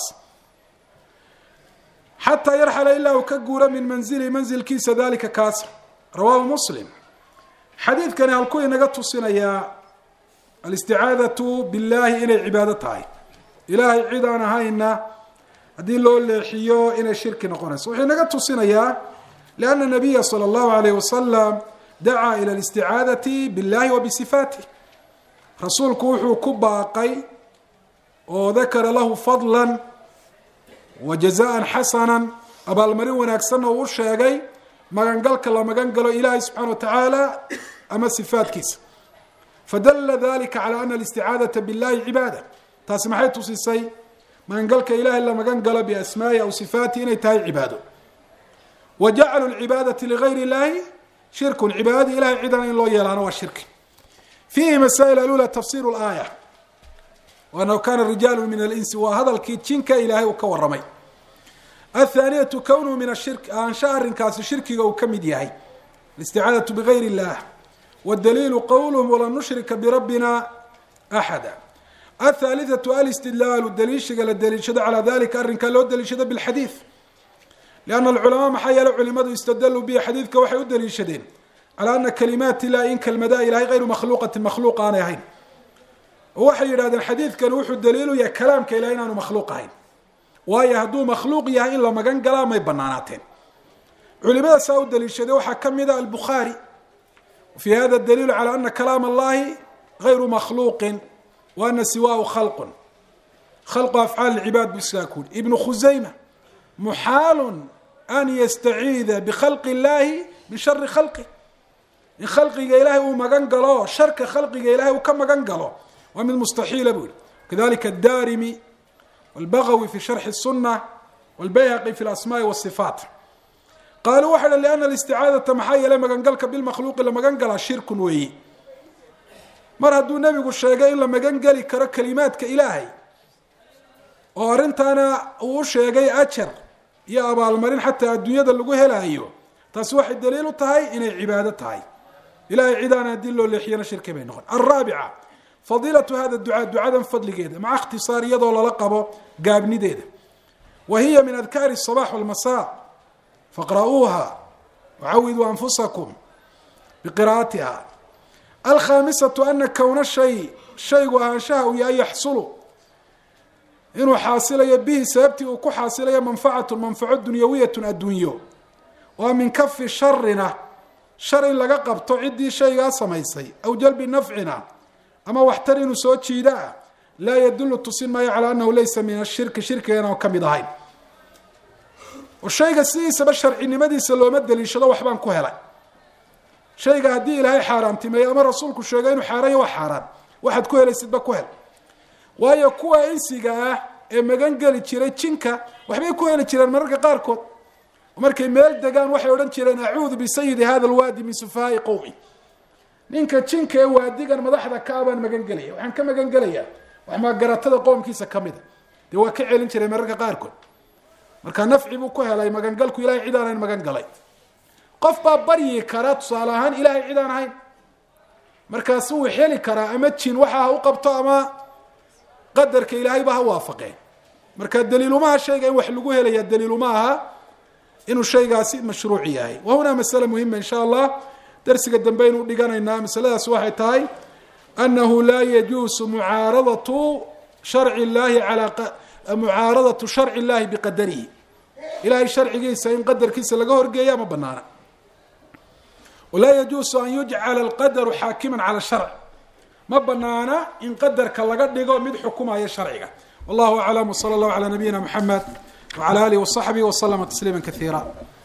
A: xataa yarxala ilaa uu ka guuro min manzili manzilkiisa dalika kaas. rawaahu muslim. xadiidkani halkuu inaga tusinayaa alisticaadatu billahi inay cibaado tahay. ilaahay cid aan ahayna haddii loo leexiyo inay shirki noqonayso. wuxuu inaga tusinayaa لأن النبي صلى الله عليه وسلم دعا إلى الاستعاadة باللahi وبصفاaته. rasuulku wuxuu ku baaqay oo dakara lahu fضلا وجزاء xasنا, abaalmarin wanaagsanna uu sheegay magangalka la magan galo ilaahay subحaنه وataعaalى ama صifaatkiisa. fadل ذلika عalى أن الاستiعاadaة بالlahi عibaadة. taasi maxay tusisay magangalka ilahay la magan galo بأsmaaءi aw صifaati inay tahay cibaado. wajaclu lcibaadati ligayr illahi shirkun, cibaadadii ilahay cidan in loo yeelaano waa shirki. fiihi masaa'il alula tafsiru laaya waanahu kana rijaalu min alinsi, waa hadalkii jinka ilaahay uu ka waramay. athaaniyatu kownuhu min ashirk, aansha arrinkaasi shirkiga uu ka mid yahay, alisticaadatu bigayr illah. wadaliilu qowluhum walan nushrika birabbina axada. athaalithatu alistidlaalu, daliishiga la daliishado calaa dalika arrinkaa loo daliishado bilxadiid. لأن الcلماء maxaa yeele culimadu istadluu bihi xadiidka waxay u daliishadeen calى ana kalimaat ilah in kelmada ilahay غayru makhluuqati makhluuq aanay ahayn. oo waxay yidhahdeen xadiidkani wuxuu daliilu yahay kalaamka ilahay inaanu makhluuq ahayn, waayo hadduu makhluuq yahay in la magan galaa may banaanaateen. culimada saa u daliishade waxaa kamid a albukhaarي. fi hada daliilu calى ana kalaam اllahi غayru makhluuqi wa ana siwaahu khalqu afcaal اcibaad bu sidaa ku yiri. ibnu khusayma muxaalu an yastaciida bikhalqi illaahi min shari khalqi, in khalqiga ilaahay uu magan galo sharka khalqiga ilahay uu ka magan galo waa mid mustaxiila buu yihi. kadalika addarimi walbagawi fi sharxi الsuna walbayhaqi fi اlasmaai wالصifaat qaaluu waxa ha liana alisticaadata maxaa yeelay magangalka bilmakhluuqi la magan galaa shirkun weeyi. mar hadduu nebigu sheegay in la magan geli karo kalimaadka ilaahay oo arrintaana uu sheegay ajar iyo abaalmarin xataa adduunyada lagu helaayo, taasi waxay daliil u tahay inay cibaado tahay. ilahay cidaana haddii loo leexiyana shirki bay noqon. alraabica fadiilatu hada ducaa, ducadan fadligeeda maca ikhtisaar iyadoo lala qabo gaabnideeda. wa hiya min adkaari الصabax wاlmasa faqra'uuha wacawiduu anfusakum biqira'atiha. alkhaamisatu ana kowna shaygu ahaanshaha uu yahay yaxsulu inuu xaasilayo bihi sababtii uu ku xaasilayo manfacatu manfaco dunyawiyatun adduunyo, waa min kafi sharina shar in laga qabto ciddii shaygaa samaysay, aw jalbi nafcina ama waxtar inuu soo jiida ah, laa yadulu tusin maayo calaa annahu laysa min ashirki, shirkiga inaan ka mid ahayn. oo shayga sidiisaba sharcinimadiisa looma daliishado waxbaan ku helay. shayga haddii ilaahay xaaraamtimeeyo ama rasuulku sheegay inuu xaaranya waa xaaraan, waxaad ku helaysidba ku hel. waayo kuwa insiga ah ee magan geli jiray jinka waxbay ku heli jireen mararka qaarkood. markay meel degaan waxay odhan jireen acuudu bisayidi hada alwaadi min sufahaai qowmi. ninka jinka ee waadigan madaxda ka abaan magan gelaya, waxaan ka magan gelayaa wax magaratada qoomkiisa ka mida. dee waa ka celin jiray mararka qaarkood. markaa nafci buu ku helay magangalku ilahay cid aan ahayn magan galay. qof baa baryi karaa tusaale ahaan ilahay cid aan ahayn, markaas wuu heli karaa ama jin waxa ha u qabto ama qadarka ilaahay ba ha waafaqeen. marka daliilumaha shayga in wax lagu helaya daliilumaha inuu shaygaasi mashruuc yahay. wa huna masala muhima in sha allah darsiga dambe inuu dhiganaynaa. masaladaas waxay tahay anahu laa yajuusu mucaaradatu sharci llahi mucaaradatu sharci llahi biqadarihi, ilahay sharcigiisa in qadarkiisa laga horgeeya ma banaana. walaa yajuusu an yujcala alqadaru xaakiman cala sharc, ma banaana in qadarka laga dhigo mid xukumaya sharciga. wallahu aclam. wsala allahu calaa nabiyina muxamed wcala alihi wasaxbihi waslama tasliima kaiira.